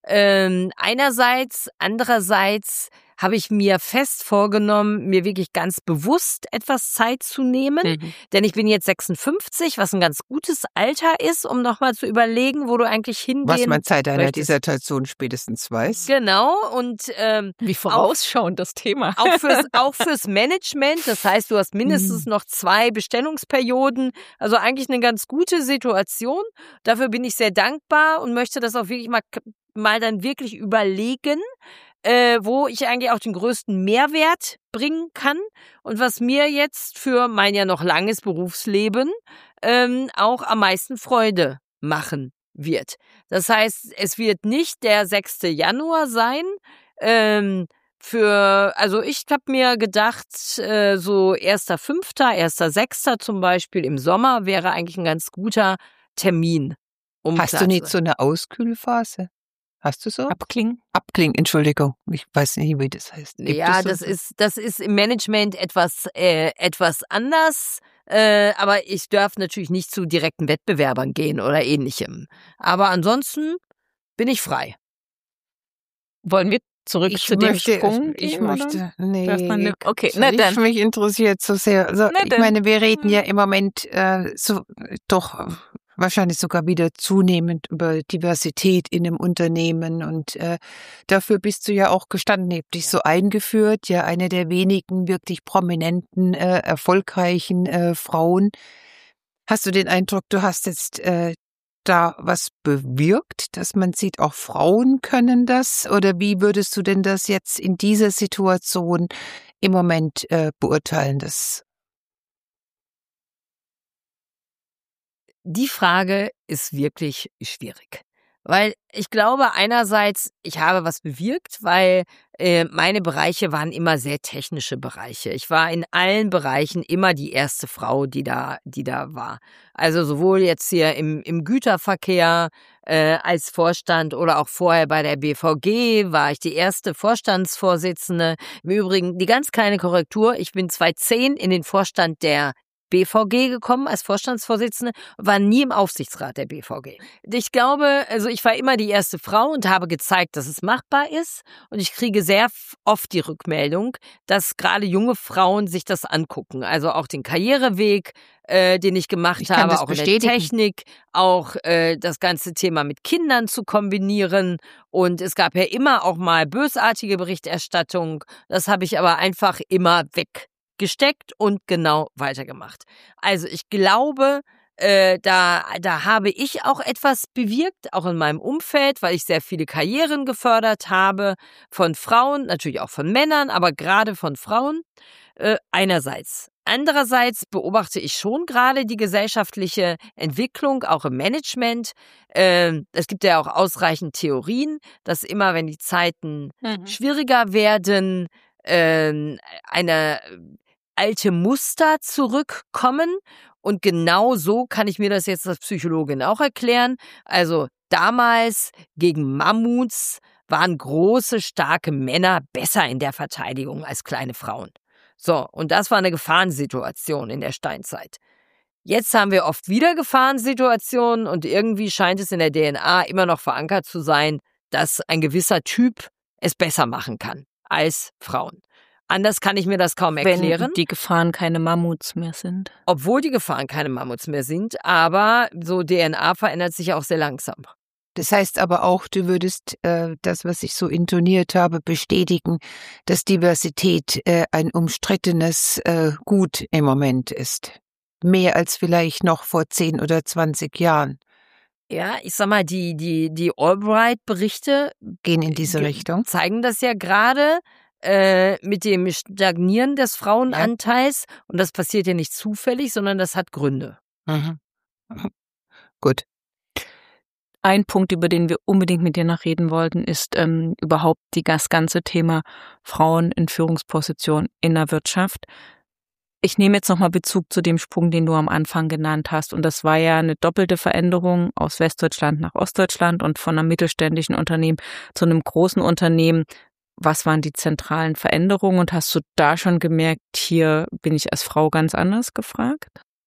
Speaker 4: Andererseits habe ich mir fest vorgenommen, mir wirklich ganz bewusst etwas Zeit zu nehmen, denn ich bin jetzt 56, was ein ganz gutes Alter ist, um nochmal zu überlegen, wo du eigentlich hingehen
Speaker 3: was man seit einer
Speaker 4: möchtest.
Speaker 3: Dissertation spätestens weiß.
Speaker 4: Genau, und
Speaker 2: wie vorausschauend das Thema.
Speaker 4: Auch fürs Management, das heißt, du hast mindestens noch 2 Bestellungsperioden, also eigentlich eine ganz gute Situation. Dafür bin ich sehr dankbar und möchte das auch wirklich mal dann wirklich überlegen, wo ich eigentlich auch den größten Mehrwert bringen kann und was mir jetzt für mein ja noch langes Berufsleben auch am meisten Freude machen wird. Das heißt, es wird nicht der 6. Januar sein. Also ich habe mir gedacht, so 1.5., 1.6. zum Beispiel im Sommer wäre eigentlich ein ganz guter Termin.
Speaker 3: Hast du nicht so eine Auskühlphase? Hast du so?
Speaker 2: Abklingen,
Speaker 3: Entschuldigung. Ich weiß nicht, wie das heißt.
Speaker 4: Das ist im Management etwas anders. Aber ich darf natürlich nicht zu direkten Wettbewerbern gehen oder ähnlichem. Aber ansonsten bin ich frei.
Speaker 2: Wollen wir zurück zu dem Sprung gehen?
Speaker 3: Nee.
Speaker 2: Okay, na dann.
Speaker 3: Mich interessiert so sehr. Also, ich meine, wir reden ja im Moment doch wahrscheinlich sogar wieder zunehmend über Diversität in einem Unternehmen und dafür bist du ja auch gestanden, hab dich so eingeführt, ja eine der wenigen wirklich prominenten, erfolgreichen Frauen. Hast du den Eindruck, du hast jetzt da was bewirkt, dass man sieht, auch Frauen können das? Oder wie würdest du denn das jetzt in dieser Situation im Moment beurteilen?
Speaker 4: Die Frage ist wirklich schwierig, weil ich glaube einerseits, ich habe was bewirkt, weil meine Bereiche waren immer sehr technische Bereiche. Ich war in allen Bereichen immer die erste Frau, die da war. Also sowohl jetzt hier im Güterverkehr als Vorstand oder auch vorher bei der BVG war ich die erste Vorstandsvorsitzende. Im Übrigen, die ganz kleine Korrektur, ich bin 2010 in den Vorstand der BVG gekommen als Vorstandsvorsitzende, war nie im Aufsichtsrat der BVG. Ich glaube, also ich war immer die erste Frau und habe gezeigt, dass es machbar ist. Und ich kriege sehr oft die Rückmeldung, dass gerade junge Frauen sich das angucken. Also auch den Karriereweg, den ich gemacht habe, auch in der Technik, auch das ganze Thema mit Kindern zu kombinieren. Und es gab ja immer auch mal bösartige Berichterstattung. Das habe ich aber einfach immer weggesteckt und genau weitergemacht. Also ich glaube, da habe ich auch etwas bewirkt, auch in meinem Umfeld, weil ich sehr viele Karrieren gefördert habe, von Frauen, natürlich auch von Männern, aber gerade von Frauen einerseits. Andererseits beobachte ich schon gerade die gesellschaftliche Entwicklung, auch im Management. Es gibt ja auch ausreichend Theorien, dass immer, wenn die Zeiten schwieriger werden, eine alte Muster zurückkommen. Und genau so kann ich mir das jetzt als Psychologin auch erklären. Also damals gegen Mammuts waren große, starke Männer besser in der Verteidigung als kleine Frauen. So, und das war eine Gefahrensituation in der Steinzeit. Jetzt haben wir oft wieder Gefahrensituationen und irgendwie scheint es in der DNA immer noch verankert zu sein, dass ein gewisser Typ es besser machen kann als Frauen. Anders kann ich mir das kaum erklären.
Speaker 2: Wenn die Gefahren keine Mammuts mehr sind.
Speaker 4: Obwohl die Gefahren keine Mammuts mehr sind, aber so DNA verändert sich auch sehr langsam.
Speaker 3: Das heißt aber auch, du würdest das, was ich so intoniert habe, bestätigen, dass Diversität ein umstrittenes Gut im Moment ist. Mehr als vielleicht noch vor 10 oder 20 Jahren.
Speaker 4: Ja, ich sag mal, die Albright-Berichte
Speaker 3: Gehen in diese Richtung.
Speaker 4: zeigen das ja gerade mit dem Stagnieren des Frauenanteils. Ja. Und das passiert ja nicht zufällig, sondern das hat Gründe.
Speaker 3: Mhm. Gut.
Speaker 2: Ein Punkt, über den wir unbedingt mit dir noch reden wollten, ist überhaupt das ganze Thema Frauen in Führungspositionen in der Wirtschaft. Ich nehme jetzt nochmal Bezug zu dem Sprung, den du am Anfang genannt hast. Und das war ja eine doppelte Veränderung aus Westdeutschland nach Ostdeutschland und von einem mittelständischen Unternehmen zu einem großen Unternehmen. Was waren die zentralen Veränderungen? Und hast du da schon gemerkt, hier bin ich als Frau ganz anders gefragt?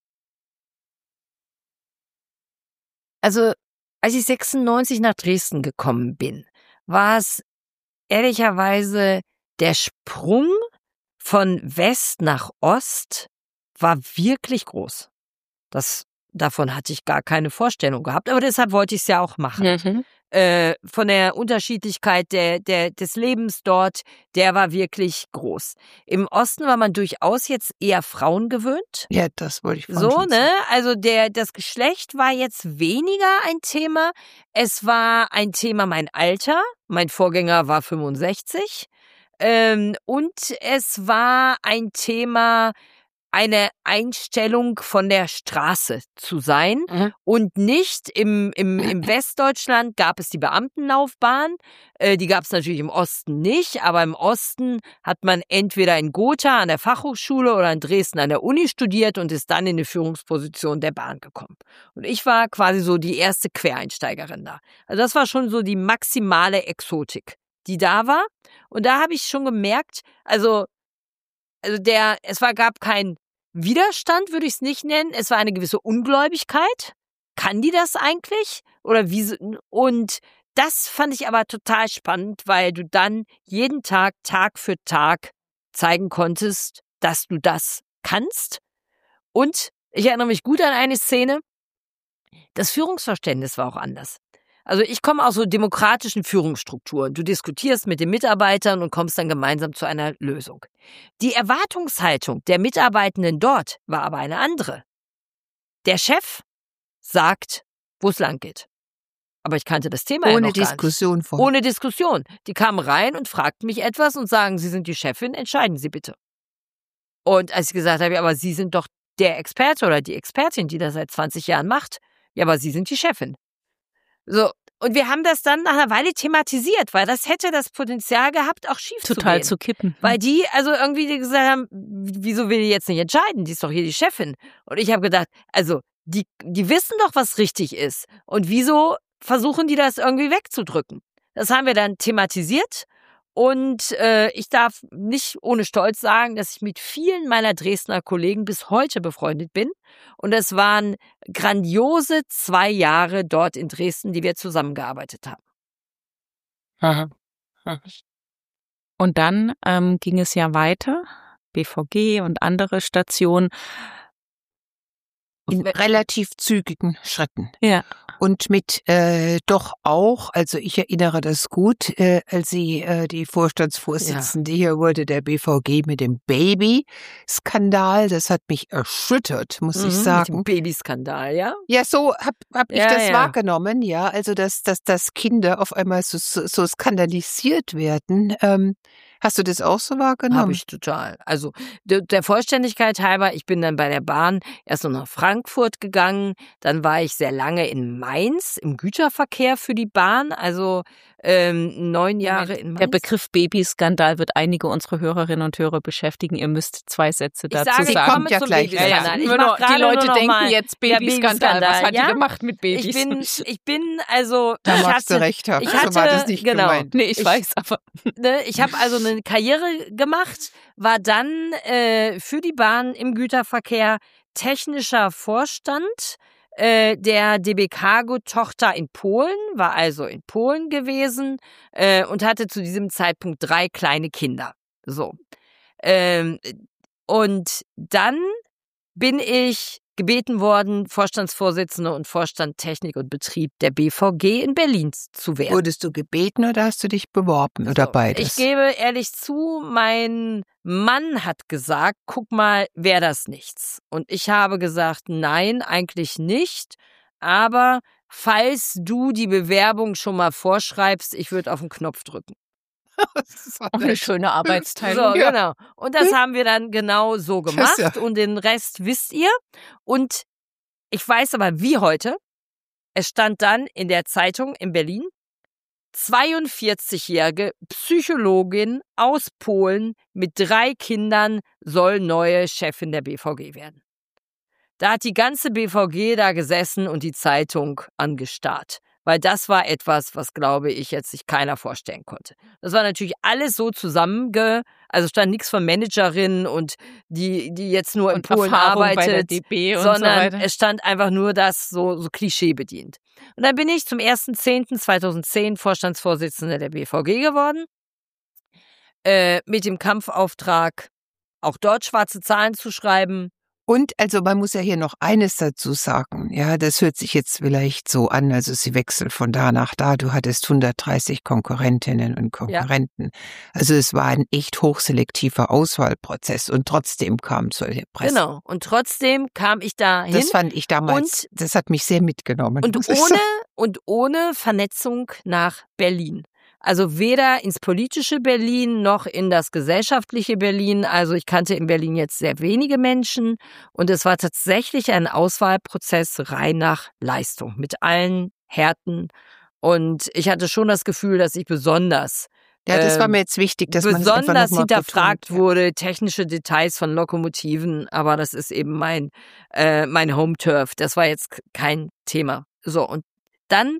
Speaker 4: Also, als ich 96 nach Dresden gekommen bin, war es ehrlicherweise der Sprung von West nach Ost war wirklich groß. Davon hatte ich gar keine Vorstellung gehabt, aber deshalb wollte ich es ja auch machen.
Speaker 2: Mhm.
Speaker 4: Von der Unterschiedlichkeit des Lebens dort, der war wirklich groß. Im Osten war man durchaus jetzt eher Frauen gewöhnt.
Speaker 3: Ja, das wollte ich
Speaker 4: So, ne? Also das Geschlecht war jetzt weniger ein Thema. Es war ein Thema mein Alter. Mein Vorgänger war 65. Und es war ein Thema, eine Einstellung von der Straße zu sein.
Speaker 3: Mhm.
Speaker 4: Und nicht im Westdeutschland gab es die Beamtenlaufbahn. Die gab es natürlich im Osten nicht, aber im Osten hat man entweder in Gotha an der Fachhochschule oder in Dresden an der Uni studiert und ist dann in eine Führungsposition der Bahn gekommen. Und ich war quasi so die erste Quereinsteigerin da. Also das war schon so die maximale Exotik, die da war. Und da habe ich schon gemerkt, gab kein Widerstand, würde ich es nicht nennen. Es war eine gewisse Ungläubigkeit. Kann die das eigentlich? Oder wie? Und das fand ich aber total spannend, weil du dann jeden Tag, Tag für Tag zeigen konntest, dass du das kannst. Und ich erinnere mich gut an eine Szene. Das Führungsverständnis war auch anders. Also ich komme aus so demokratischen Führungsstrukturen. Du diskutierst mit den Mitarbeitern und kommst dann gemeinsam zu einer Lösung. Die Erwartungshaltung der Mitarbeitenden dort war aber eine andere. Der Chef sagt, wo es lang geht. Aber ich kannte das Thema ja noch gar nicht.
Speaker 3: Ohne Diskussion vorher.
Speaker 4: Ohne Diskussion. Die kamen rein und fragten mich etwas und sagen, Sie sind die Chefin, entscheiden Sie bitte. Und als ich gesagt habe, ja, aber Sie sind doch der Experte oder die Expertin, die das seit 20 Jahren macht. Ja, aber Sie sind die Chefin. So, und wir haben das dann nach einer Weile thematisiert, weil das hätte das Potenzial gehabt, auch schief zu gehen.
Speaker 2: Total zu kippen.
Speaker 4: Weil die also irgendwie gesagt haben, wieso will die jetzt nicht entscheiden? Die ist doch hier die Chefin. Und ich habe gedacht, also die wissen doch, was richtig ist. Und wieso versuchen die das irgendwie wegzudrücken? Das haben wir dann thematisiert. Und ich darf nicht ohne Stolz sagen, dass ich mit vielen meiner Dresdner Kollegen bis heute befreundet bin. Und es waren grandiose 2 Jahre dort in Dresden, die wir zusammengearbeitet haben.
Speaker 3: Aha.
Speaker 2: Und dann ging es ja weiter, BVG und andere Stationen.
Speaker 3: In relativ zügigen Schritten.
Speaker 2: Ja.
Speaker 3: Und mit doch auch, also ich erinnere das gut, als sie die Vorstandsvorsitzende hier wurde, der BVG mit dem Baby-Skandal, das hat mich erschüttert, muss ich sagen.
Speaker 4: Mit dem Baby-Skandal, ja?
Speaker 3: Ja, so hab ich das wahrgenommen, ja, also dass Kinder auf einmal so skandalisiert werden. Hast du das auch so wahrgenommen?
Speaker 4: Habe ich total. Also der Vollständigkeit halber, ich bin dann bei der Bahn erst noch nach Frankfurt gegangen, dann war ich sehr lange in Mainz im Güterverkehr für die Bahn, also 9 Jahre in Mainz.
Speaker 2: Der Begriff Babyskandal wird einige unserer Hörerinnen und Hörer beschäftigen. Ihr müsst 2 Sätze dazu sagen.
Speaker 3: Sie kommt ja gleich.
Speaker 4: Babyskandal.
Speaker 2: Die Leute denken jetzt Babyskandal. Was hat die gemacht mit Babys?
Speaker 4: Ich bin also...
Speaker 3: Da magst du recht haben. So war das nicht gemeint.
Speaker 2: Nee, ich weiß, aber...
Speaker 4: Ich habe also eine Karriere gemacht, war dann für die Bahn im Güterverkehr technischer Vorstand der DB Cargo-Tochter in Polen, war also in Polen gewesen und hatte zu diesem Zeitpunkt 3 kleine Kinder. So. Und dann bin ich gebeten worden, Vorstandsvorsitzende und Vorstand Technik und Betrieb der BVG in Berlin zu werden.
Speaker 3: Wurdest du gebeten oder hast du dich beworben oder beides?
Speaker 4: Ich gebe ehrlich zu, mein Mann hat gesagt, guck mal, wäre das nichts. Und ich habe gesagt, nein, eigentlich nicht. Aber falls du die Bewerbung schon mal vorschreibst, ich würde auf den Knopf drücken.
Speaker 2: Das ist auch eine schöne Arbeitsteilung.
Speaker 4: So, genau. Und das haben wir dann genau so gemacht und den Rest wisst ihr. Und ich weiß aber wie heute, es stand dann in der Zeitung in Berlin, 42-jährige Psychologin aus Polen mit 3 Kindern soll neue Chefin der BVG werden. Da hat die ganze BVG da gesessen und die Zeitung angestarrt. Weil das war etwas, was, glaube ich, jetzt sich keiner vorstellen konnte. Das war natürlich alles so also stand nichts von Managerin und die jetzt nur in Polen
Speaker 2: Erfahrung
Speaker 4: arbeitet,
Speaker 2: bei der DB und
Speaker 4: sondern
Speaker 2: so weiter.
Speaker 4: es stand einfach nur das so Klischee bedient. Und dann bin ich zum 1.10.2010 Vorstandsvorsitzende der BVG geworden, mit dem Kampfauftrag, auch dort schwarze Zahlen zu schreiben.
Speaker 3: Und also man muss ja hier noch eines dazu sagen. Ja, das hört sich jetzt vielleicht so an, also sie wechselt von da nach da. Du hattest 130 Konkurrentinnen und Konkurrenten. Ja. Also es war ein echt hochselektiver Auswahlprozess und trotzdem kam solche Presse.
Speaker 4: Genau, und trotzdem kam ich da hin.
Speaker 3: Das fand ich damals, das hat mich sehr mitgenommen.
Speaker 4: Und ohne Vernetzung nach Berlin. Also weder ins politische Berlin noch in das gesellschaftliche Berlin. Also ich kannte in Berlin jetzt sehr wenige Menschen und es war tatsächlich ein Auswahlprozess rein nach Leistung mit allen Härten. Und ich hatte schon das Gefühl, dass ich besonders
Speaker 3: das war mir jetzt wichtig, dass man
Speaker 4: besonders hinterfragt wurde, technische Details von Lokomotiven, aber das ist eben mein Home-Turf. Das war jetzt kein Thema. So, und dann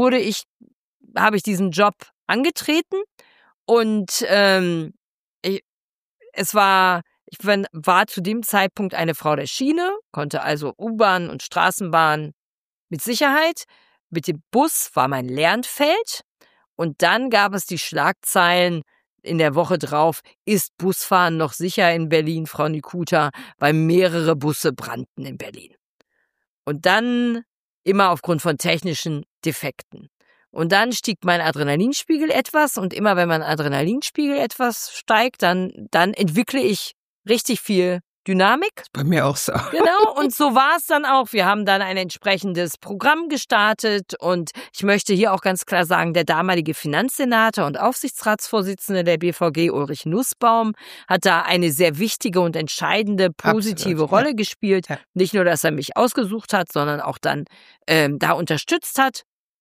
Speaker 4: habe ich diesen Job angetreten und ich war zu dem Zeitpunkt eine Frau der Schiene, konnte also U-Bahn und Straßenbahn mit Sicherheit. Mit dem Bus war mein Lernfeld und dann gab es die Schlagzeilen in der Woche drauf, ist Busfahren noch sicher in Berlin, Frau Nikuta, weil mehrere Busse brannten in Berlin. Und dann immer aufgrund von technischen Defekten. Und dann stieg mein Adrenalinspiegel etwas und immer wenn mein Adrenalinspiegel etwas steigt, dann entwickle ich richtig viel Dynamik.
Speaker 3: Bei mir auch so.
Speaker 4: Genau, und so war es dann auch. Wir haben dann ein entsprechendes Programm gestartet und ich möchte hier auch ganz klar sagen, der damalige Finanzsenator und Aufsichtsratsvorsitzende der BVG, Ulrich Nussbaum, hat da eine sehr wichtige und entscheidende positive Rolle gespielt. Ja. Nicht nur, dass er mich ausgesucht hat, sondern auch dann da unterstützt hat.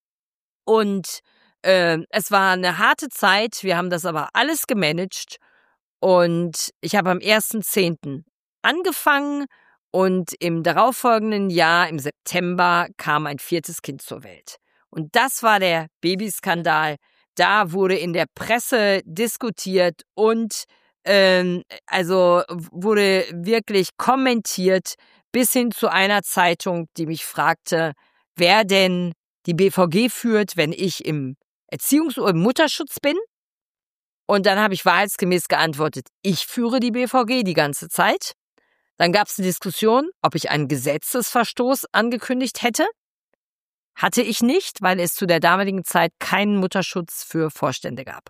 Speaker 4: Und es war eine harte Zeit, wir haben das aber alles gemanagt und ich habe am 1.10. angefangen und im darauffolgenden Jahr, im September, kam ein 4. Kind zur Welt. Und das war der Babyskandal. Da wurde in der Presse diskutiert und also wurde wirklich kommentiert bis hin zu einer Zeitung, die mich fragte, wer denn die BVG führt, wenn ich im im Mutterschutz bin. Und dann habe ich wahrheitsgemäß geantwortet, ich führe die BVG die ganze Zeit. Dann gab es eine Diskussion, ob ich einen Gesetzesverstoß angekündigt hätte. Hatte ich nicht, weil es zu der damaligen Zeit keinen Mutterschutz für Vorstände gab.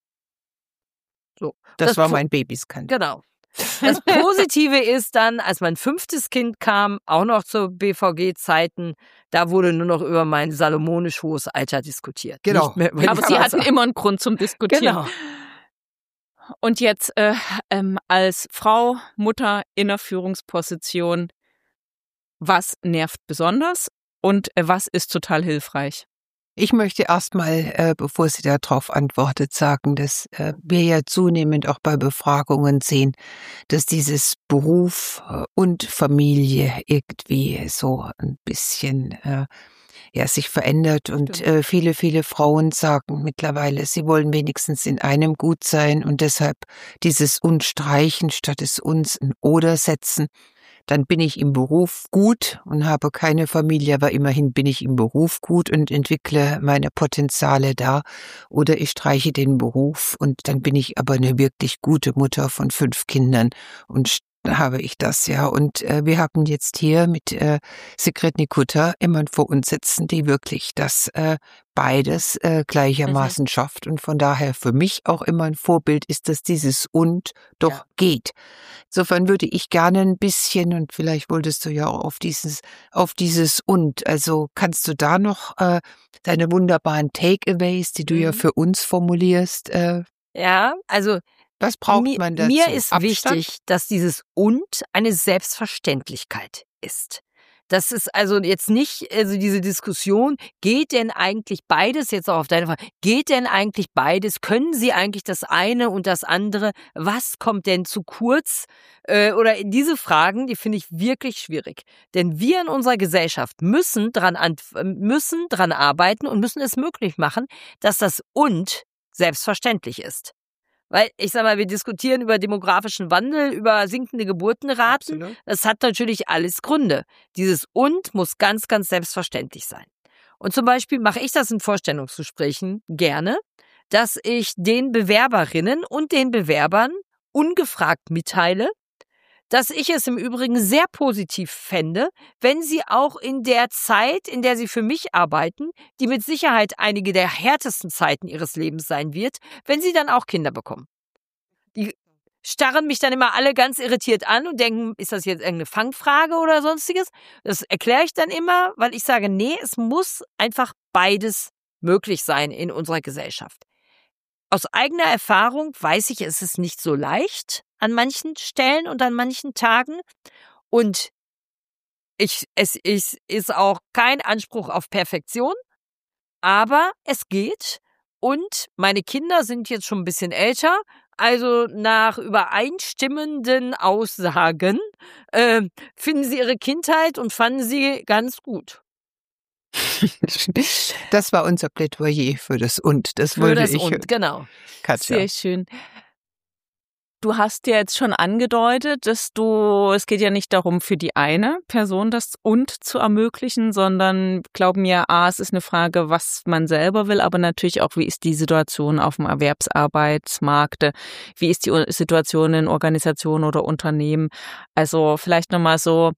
Speaker 4: So.
Speaker 3: Das war mein Babyskandal.
Speaker 4: Genau. Das Positive ist dann, als mein 5. Kind kam, auch noch zu BVG-Zeiten, da wurde nur noch über mein salomonisch hohes Alter diskutiert.
Speaker 3: Genau.
Speaker 2: Aber Sie hatten immer einen Grund zum Diskutieren.
Speaker 4: Genau.
Speaker 2: Und jetzt als Frau, Mutter in einer Führungsposition, was nervt besonders und was ist total hilfreich?
Speaker 3: Ich möchte erstmal, bevor sie darauf antwortet, sagen, dass wir ja zunehmend auch bei Befragungen sehen, dass dieses Beruf und Familie irgendwie so ein bisschen sich verändert und viele Frauen sagen mittlerweile, sie wollen wenigstens in einem gut sein und deshalb dieses Und streichen statt des Uns ein Oder setzen. Dann bin ich im Beruf gut und habe keine Familie, aber immerhin bin ich im Beruf gut und entwickle meine Potenziale da. Oder ich streiche den Beruf und dann bin ich aber eine wirklich gute Mutter von 5 Kindern und habe ich das, ja. Und wir haben jetzt hier mit Sigrid Nikutta jemand vor uns sitzen, die wirklich das beides gleichermaßen schafft. Und von daher für mich auch immer ein Vorbild ist, dass dieses und doch geht. Insofern würde ich gerne ein bisschen, und vielleicht wolltest du ja auch auf dieses und, also kannst du da noch deine wunderbaren Takeaways, die du ja für uns formulierst,
Speaker 4: Ja, also
Speaker 3: was braucht man dazu?
Speaker 4: mir ist
Speaker 3: Abstand?
Speaker 4: wichtig, dass dieses und eine Selbstverständlichkeit ist. Das ist also jetzt nicht, also diese Diskussion, geht denn eigentlich beides, jetzt auch auf deine Frage, geht denn eigentlich beides? Können Sie eigentlich das eine und das andere? Was kommt denn zu kurz? Oder diese Fragen, die finde ich wirklich schwierig. Denn wir in unserer Gesellschaft müssen dran arbeiten und müssen es möglich machen, dass das und selbstverständlich ist. Weil, ich sag mal, wir diskutieren über demografischen Wandel, über sinkende Geburtenraten.
Speaker 3: Absolut.
Speaker 4: Das hat natürlich alles Gründe. Dieses und muss ganz, ganz selbstverständlich sein. Und zum Beispiel mache ich das in Vorstellungsgesprächen gerne, dass ich den Bewerberinnen und den Bewerbern ungefragt mitteile, dass ich es im Übrigen sehr positiv fände, wenn sie auch in der Zeit, in der sie für mich arbeiten, die mit Sicherheit einige der härtesten Zeiten ihres Lebens sein wird, wenn sie dann auch Kinder bekommen. Die starren mich dann immer alle ganz irritiert an und denken, ist das jetzt irgendeine Fangfrage oder sonstiges? Das erkläre ich dann immer, weil ich sage, nee, es muss einfach beides möglich sein in unserer Gesellschaft. Aus eigener Erfahrung weiß ich, es ist nicht so leicht an manchen Stellen und an manchen Tagen. Und es ist auch kein Anspruch auf Perfektion, aber es geht. Und meine Kinder sind jetzt schon ein bisschen älter. Also nach übereinstimmenden Aussagen finden sie ihre Kindheit und fanden sie ganz gut.
Speaker 3: Das war unser Plädoyer für das und. Das
Speaker 4: Für
Speaker 3: wollte
Speaker 4: das
Speaker 3: ich hören.
Speaker 4: und, genau.
Speaker 3: Katja.
Speaker 2: Sehr schön. Du hast ja jetzt schon angedeutet, es geht ja nicht darum, für die eine Person das und zu ermöglichen, sondern glauben ja, es ist eine Frage, was man selber will, aber natürlich auch, wie ist die Situation auf dem Erwerbsarbeitsmarkt, wie ist die Situation in Organisationen oder Unternehmen. Also vielleicht nochmal so,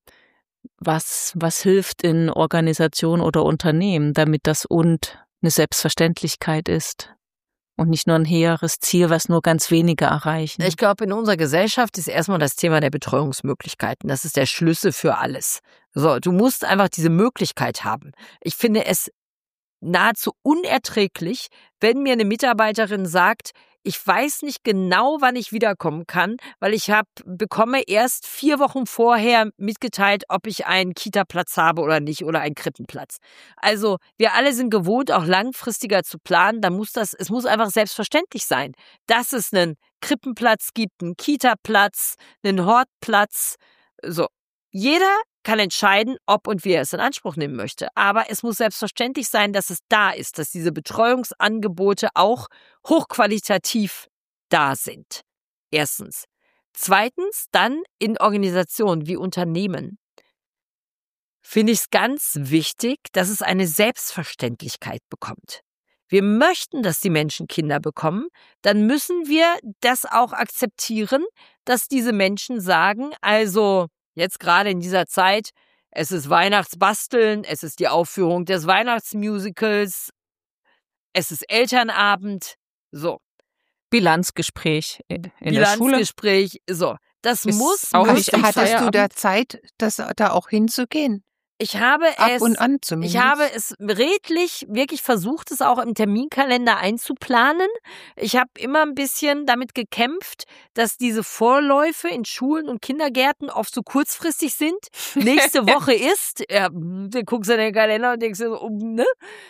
Speaker 2: was hilft in Organisationen oder Unternehmen, damit das und eine Selbstverständlichkeit ist? Und nicht nur ein hehres Ziel, was nur ganz wenige erreichen.
Speaker 4: Ich glaube, in unserer Gesellschaft ist erstmal das Thema der Betreuungsmöglichkeiten. Das ist der Schlüssel für alles. So, du musst einfach diese Möglichkeit haben. Ich finde es nahezu unerträglich, wenn mir eine Mitarbeiterin sagt, ich weiß nicht genau, wann ich wiederkommen kann, weil ich bekomme erst 4 Wochen vorher mitgeteilt, ob ich einen Kita-Platz habe oder nicht oder einen Krippenplatz. Also wir alle sind gewohnt, auch langfristiger zu planen. Es muss einfach selbstverständlich sein, dass es einen Krippenplatz gibt, einen Kita-Platz, einen Hortplatz. So, jeder kann entscheiden, ob und wie er es in Anspruch nehmen möchte. Aber es muss selbstverständlich sein, dass es da ist, dass diese Betreuungsangebote auch hochqualitativ da sind. Erstens. Zweitens, dann in Organisationen wie Unternehmen finde ich es ganz wichtig, dass es eine Selbstverständlichkeit bekommt. Wir möchten, dass die Menschen Kinder bekommen, dann müssen wir das auch akzeptieren, dass diese Menschen sagen, also jetzt gerade in dieser Zeit, es ist Weihnachtsbasteln, es ist die Aufführung des Weihnachtsmusicals, es ist Elternabend, so.
Speaker 2: Bilanzgespräch in der Schule.
Speaker 4: Bilanzgespräch, so. Das muss
Speaker 2: auch
Speaker 4: möglich
Speaker 2: nicht
Speaker 3: Hattest du
Speaker 2: Feierabend?
Speaker 3: da Zeit, da auch hinzugehen?
Speaker 4: Ich habe
Speaker 3: Ab und an zumindest.
Speaker 4: Ich habe es redlich wirklich versucht, es auch im Terminkalender einzuplanen. Ich habe immer ein bisschen damit gekämpft, dass diese Vorläufe in Schulen und Kindergärten oft so kurzfristig sind. Nächste Woche ist, dann guckst du in den Kalender und denkst dir so, ne?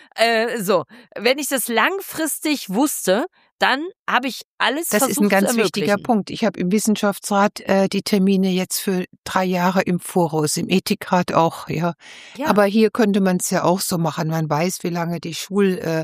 Speaker 4: So, wenn ich das langfristig wusste, dann habe ich alles
Speaker 3: Das
Speaker 4: versucht
Speaker 3: ist ein ganz
Speaker 4: zu
Speaker 3: wichtiger
Speaker 4: ermöglichen.
Speaker 3: Punkt. Ich habe im Wissenschaftsrat die Termine jetzt für 3 Jahre im Voraus, im Ethikrat auch, ja.
Speaker 4: Ja.
Speaker 3: Aber hier könnte man es ja auch so machen. Man weiß, wie lange die Schulferien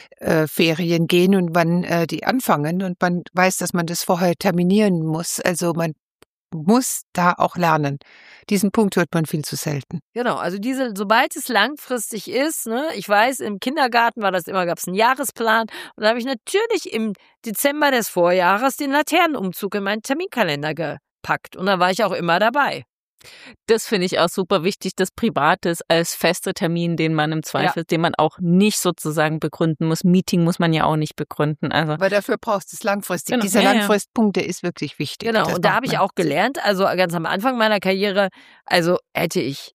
Speaker 3: gehen und wann die anfangen. Und man weiß, dass man das vorher terminieren muss. Also man muss da auch lernen. Diesen Punkt hört man viel zu selten.
Speaker 4: Genau, also sobald es langfristig ist, ne, ich weiß, im Kindergarten gab es einen Jahresplan und da habe ich natürlich im Dezember des Vorjahres den Laternenumzug in meinen Terminkalender gepackt und da war ich auch immer dabei.
Speaker 2: Das finde ich auch super wichtig, das Privates als fester Termin, den man im Zweifel, den man auch nicht sozusagen begründen muss. Meeting muss man ja auch nicht begründen. Also,
Speaker 3: aber dafür brauchst du es langfristig.
Speaker 2: Genau.
Speaker 3: Dieser Langfristpunkt, der ist wirklich wichtig.
Speaker 4: Genau,
Speaker 3: Das
Speaker 4: und da
Speaker 3: macht
Speaker 4: habe ich
Speaker 3: man.
Speaker 4: auch gelernt, also ganz am Anfang meiner Karriere, also hätte ich,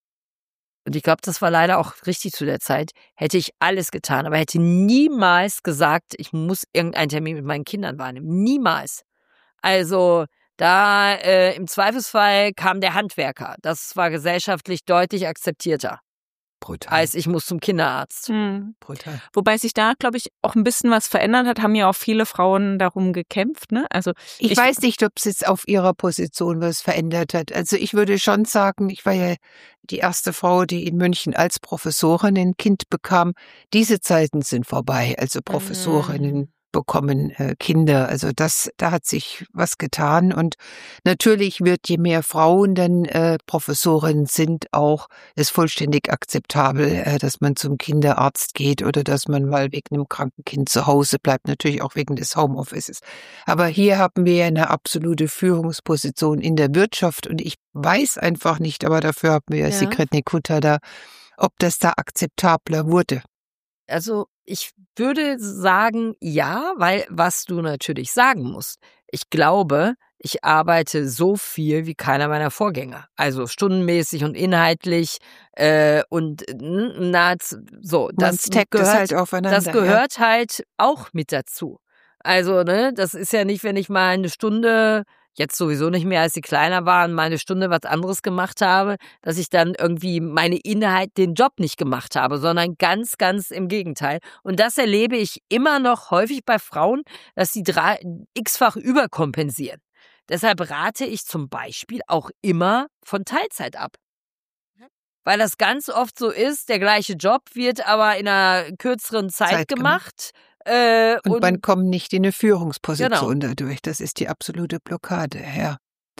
Speaker 4: und ich glaube, das war leider auch richtig zu der Zeit, hätte ich alles getan, aber hätte niemals gesagt, ich muss irgendeinen Termin mit meinen Kindern wahrnehmen. Niemals. Also da im Zweifelsfall kam der Handwerker. Das war gesellschaftlich deutlich akzeptierter,
Speaker 3: Brutal.
Speaker 4: als ich muss zum Kinderarzt.
Speaker 3: Brutal.
Speaker 2: Wobei sich da, glaube ich, auch ein bisschen was verändert hat, haben ja auch viele Frauen darum gekämpft. Ne? Also
Speaker 3: Ich weiß nicht, ob es jetzt auf ihrer Position was verändert hat. Also ich würde schon sagen, ich war ja die erste Frau, die in München als Professorin ein Kind bekam. Diese Zeiten sind vorbei. Also Professorinnen bekommen Kinder. Also da hat sich was getan. Und natürlich wird, je mehr Frauen dann Professorinnen sind, auch es vollständig akzeptabel, dass man zum Kinderarzt geht oder dass man mal wegen einem kranken Kind zu Hause bleibt, natürlich auch wegen des Homeoffices. Aber hier haben wir eine absolute Führungsposition in der Wirtschaft und ich weiß einfach nicht, aber dafür haben wir Sigrid Nekuta da, ob das da akzeptabler wurde.
Speaker 4: Also ich würde sagen, ja, weil was du natürlich sagen musst, ich glaube, ich arbeite so viel wie keiner meiner Vorgänger. Also stundenmäßig und inhaltlich und nahezu so. Das
Speaker 3: stackt halt aufeinander.
Speaker 4: Das gehört halt auch mit dazu. Also, ne, das ist ja nicht, wenn ich mal eine Stunde, jetzt sowieso nicht mehr, als sie kleiner waren, mal eine Stunde was anderes gemacht habe, dass ich dann irgendwie den Job nicht gemacht habe, sondern ganz, ganz im Gegenteil. Und das erlebe ich immer noch häufig bei Frauen, dass sie x-fach überkompensieren. Deshalb rate ich zum Beispiel auch immer von Teilzeit ab. Weil das ganz oft so ist, der gleiche Job wird aber in einer kürzeren Zeit gemacht.
Speaker 3: Und man kommt nicht in eine Führungsposition dadurch. Das ist die absolute Blockade, ja.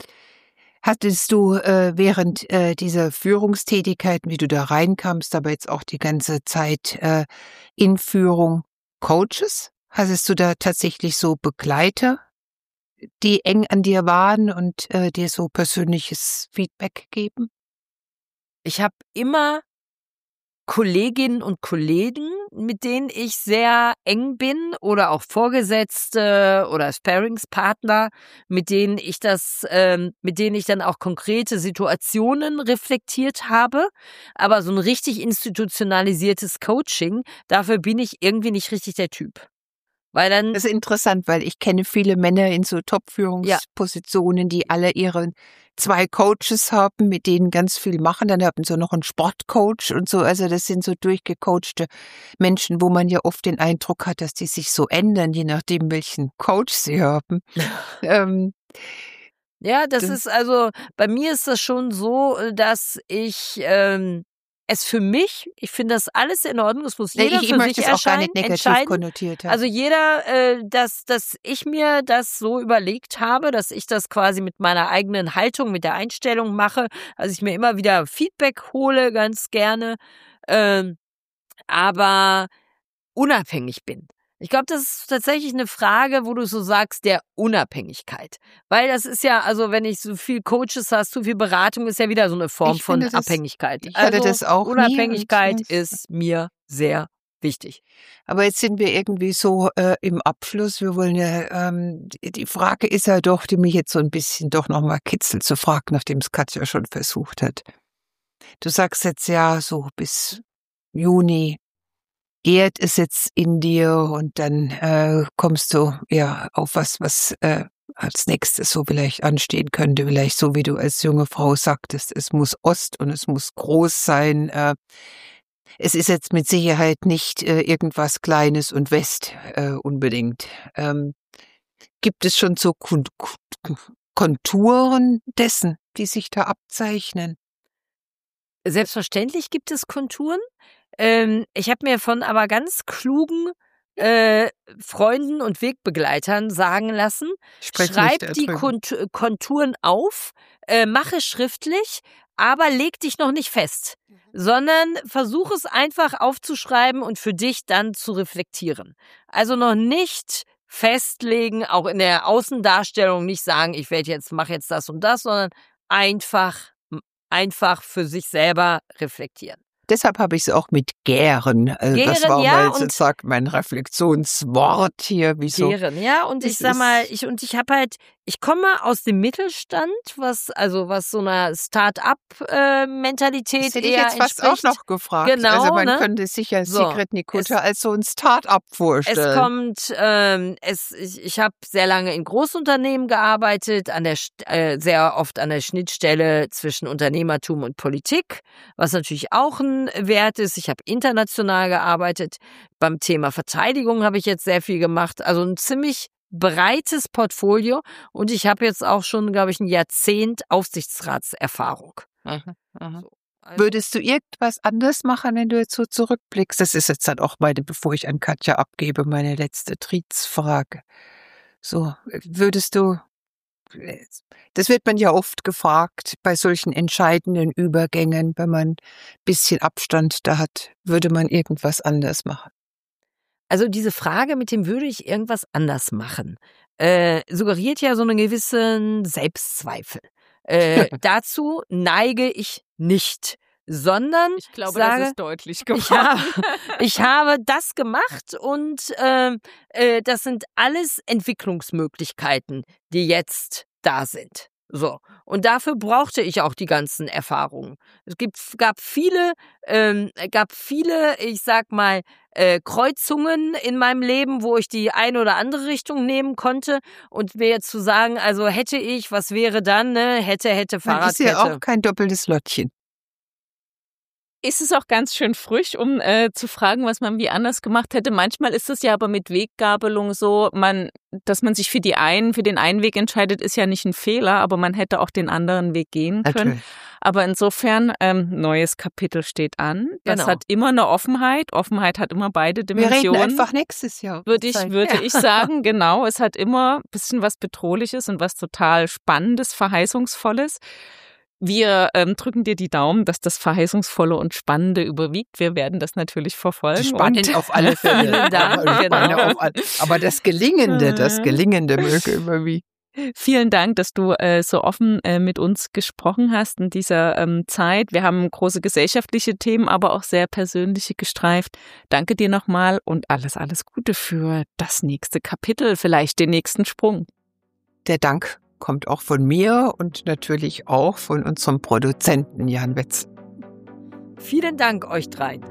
Speaker 3: Hattest du während dieser Führungstätigkeiten, wie du da reinkamst, aber jetzt auch die ganze Zeit in Führung Coaches? Hattest du da tatsächlich so Begleiter, die eng an dir waren und dir so persönliches Feedback geben?
Speaker 4: Ich habe immer Kolleginnen und Kollegen, mit denen ich sehr eng bin oder auch Vorgesetzte oder Sparringspartner, mit denen ich dann auch konkrete Situationen reflektiert habe. Aber so ein richtig institutionalisiertes Coaching, dafür bin ich irgendwie nicht richtig der Typ. Weil dann.
Speaker 3: Das ist interessant, weil ich kenne viele Männer in so Top-Führungspositionen, die alle ihre 2 Coaches haben, mit denen ganz viel machen. Dann haben sie noch einen Sportcoach und so. Also das sind so durchgecoachte Menschen, wo man ja oft den Eindruck hat, dass die sich so ändern, je nachdem, welchen Coach sie haben.
Speaker 4: Ja, das ist also, bei mir ist das schon so, dass ich es für mich, ich finde das alles in Ordnung, das muss jeder für sich
Speaker 3: auch gar nicht negativ konnotiert haben.
Speaker 4: Also jeder, dass ich mir das so überlegt habe, dass ich das quasi mit meiner eigenen Haltung, mit der Einstellung mache, also ich mir immer wieder Feedback hole, ganz gerne, aber unabhängig bin. Ich glaube, das ist tatsächlich eine Frage, wo du so sagst, der Unabhängigkeit. Weil das ist ja, also wenn ich so viel Coaches hast, so viel Beratung, ist ja wieder so eine Form von Abhängigkeit.
Speaker 3: Ich hatte das auch
Speaker 4: Unabhängigkeit ist mir sehr wichtig.
Speaker 3: Aber jetzt sind wir irgendwie so im Abschluss. Wir wollen ja, die Frage ist ja doch, die mich jetzt so ein bisschen doch nochmal kitzelt zu fragen, nachdem es Katja schon versucht hat. Du sagst jetzt ja so bis Juni gärt es jetzt in dir und dann kommst du ja auf was als nächstes so vielleicht anstehen könnte, vielleicht so wie du als junge Frau sagtest, es muss Ost und es muss groß sein. Es ist jetzt mit Sicherheit nicht irgendwas Kleines und West unbedingt. Gibt es schon so Konturen dessen, die sich da abzeichnen?
Speaker 4: Selbstverständlich gibt es Konturen. Ich habe mir von aber ganz klugen Freunden und Wegbegleitern sagen lassen, schreib die Konturen auf, mache schriftlich, aber leg dich noch nicht fest, sondern versuch es einfach aufzuschreiben und für dich dann zu reflektieren. Also noch nicht festlegen, auch in der Außendarstellung nicht sagen, mache jetzt das und das, sondern einfach für sich selber reflektieren.
Speaker 3: Deshalb habe ich es auch mit Gären. Das war
Speaker 4: ja,
Speaker 3: mal sozusagen mein Reflexionswort hier. Wieso?
Speaker 4: Gären, ja. Und ich sag mal, ich komme aus dem Mittelstand, was so einer Start-up-Mentalität
Speaker 3: das hätte ich
Speaker 4: eher
Speaker 3: jetzt fast
Speaker 4: entspricht.
Speaker 3: auch noch gefragt.
Speaker 4: Genau,
Speaker 3: also man
Speaker 4: ne?
Speaker 3: könnte sich ja Sigrid Nekuta als so ein Start-up vorstellen.
Speaker 4: Ich habe sehr lange in Großunternehmen gearbeitet, sehr oft an der Schnittstelle zwischen Unternehmertum und Politik, was natürlich auch ein Wert ist. Ich habe international gearbeitet. Beim Thema Verteidigung habe ich jetzt sehr viel gemacht. Also ein ziemlich breites Portfolio. Und ich habe jetzt auch schon, glaube ich, ein Jahrzehnt Aufsichtsratserfahrung.
Speaker 3: Aha. Würdest du irgendwas anders machen, wenn du jetzt so zurückblickst? Das ist jetzt dann auch bevor ich an Katja abgebe, meine letzte Trietsfrage. So, würdest du, das wird man ja oft gefragt, bei solchen entscheidenden Übergängen, wenn man ein bisschen Abstand da hat, würde man irgendwas anders machen?
Speaker 4: Also diese Frage mit dem würde ich irgendwas anders machen, suggeriert ja so einen gewissen Selbstzweifel. Dazu neige ich nicht, sondern
Speaker 2: ich glaube,
Speaker 4: sage,
Speaker 2: das ist deutlich geworden.
Speaker 4: Ich habe das gemacht und das sind alles Entwicklungsmöglichkeiten, die jetzt da sind. So. Und dafür brauchte ich auch die ganzen Erfahrungen. Es gab viele, ich sag mal, Kreuzungen in meinem Leben, wo ich die eine oder andere Richtung nehmen konnte. Und mir jetzt zu sagen, also hätte ich, was wäre dann, ne? Hätte, Fahrradkette.
Speaker 3: Man ist ja auch kein doppeltes Lottchen.
Speaker 2: Ist es auch ganz schön früh, um zu fragen, was man wie anders gemacht hätte. Manchmal ist es ja aber mit Weggabelung so, dass man sich für den einen Weg entscheidet, ist ja nicht ein Fehler, aber man hätte auch den anderen Weg gehen können.
Speaker 3: Natürlich.
Speaker 2: Aber insofern, neues Kapitel steht an. Das
Speaker 4: Genau.
Speaker 2: hat immer eine Offenheit. Offenheit hat immer beide Dimensionen.
Speaker 3: Wir reden einfach nächstes Jahr.
Speaker 2: Würde ich sagen, genau. Es hat immer ein bisschen was Bedrohliches und was total Spannendes, Verheißungsvolles. Wir drücken dir die Daumen, dass das Verheißungsvolle und Spannende überwiegt. Wir werden das natürlich verfolgen.
Speaker 3: Spannend auf alle Fälle.
Speaker 2: Genau.
Speaker 3: Aber das Gelingende möge überwiegen.
Speaker 2: Vielen Dank, dass du so offen mit uns gesprochen hast in dieser Zeit. Wir haben große gesellschaftliche Themen, aber auch sehr persönliche gestreift. Danke dir nochmal und alles Gute für das nächste Kapitel, vielleicht den nächsten Sprung.
Speaker 3: Der Dank kommt auch von mir und natürlich auch von unserem Produzenten Jan Wetzel.
Speaker 4: Vielen Dank euch dreien.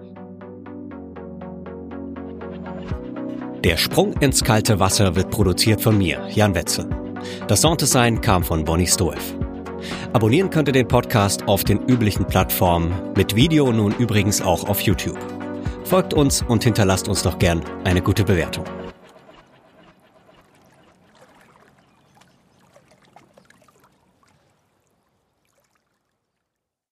Speaker 1: Der Sprung ins kalte Wasser wird produziert von mir, Jan Wetzel. Das Sounddesign kam von Bonnie Stoev. Abonnieren könnt ihr den Podcast auf den üblichen Plattformen, mit Video nun übrigens auch auf YouTube. Folgt uns und hinterlasst uns doch gern eine gute Bewertung.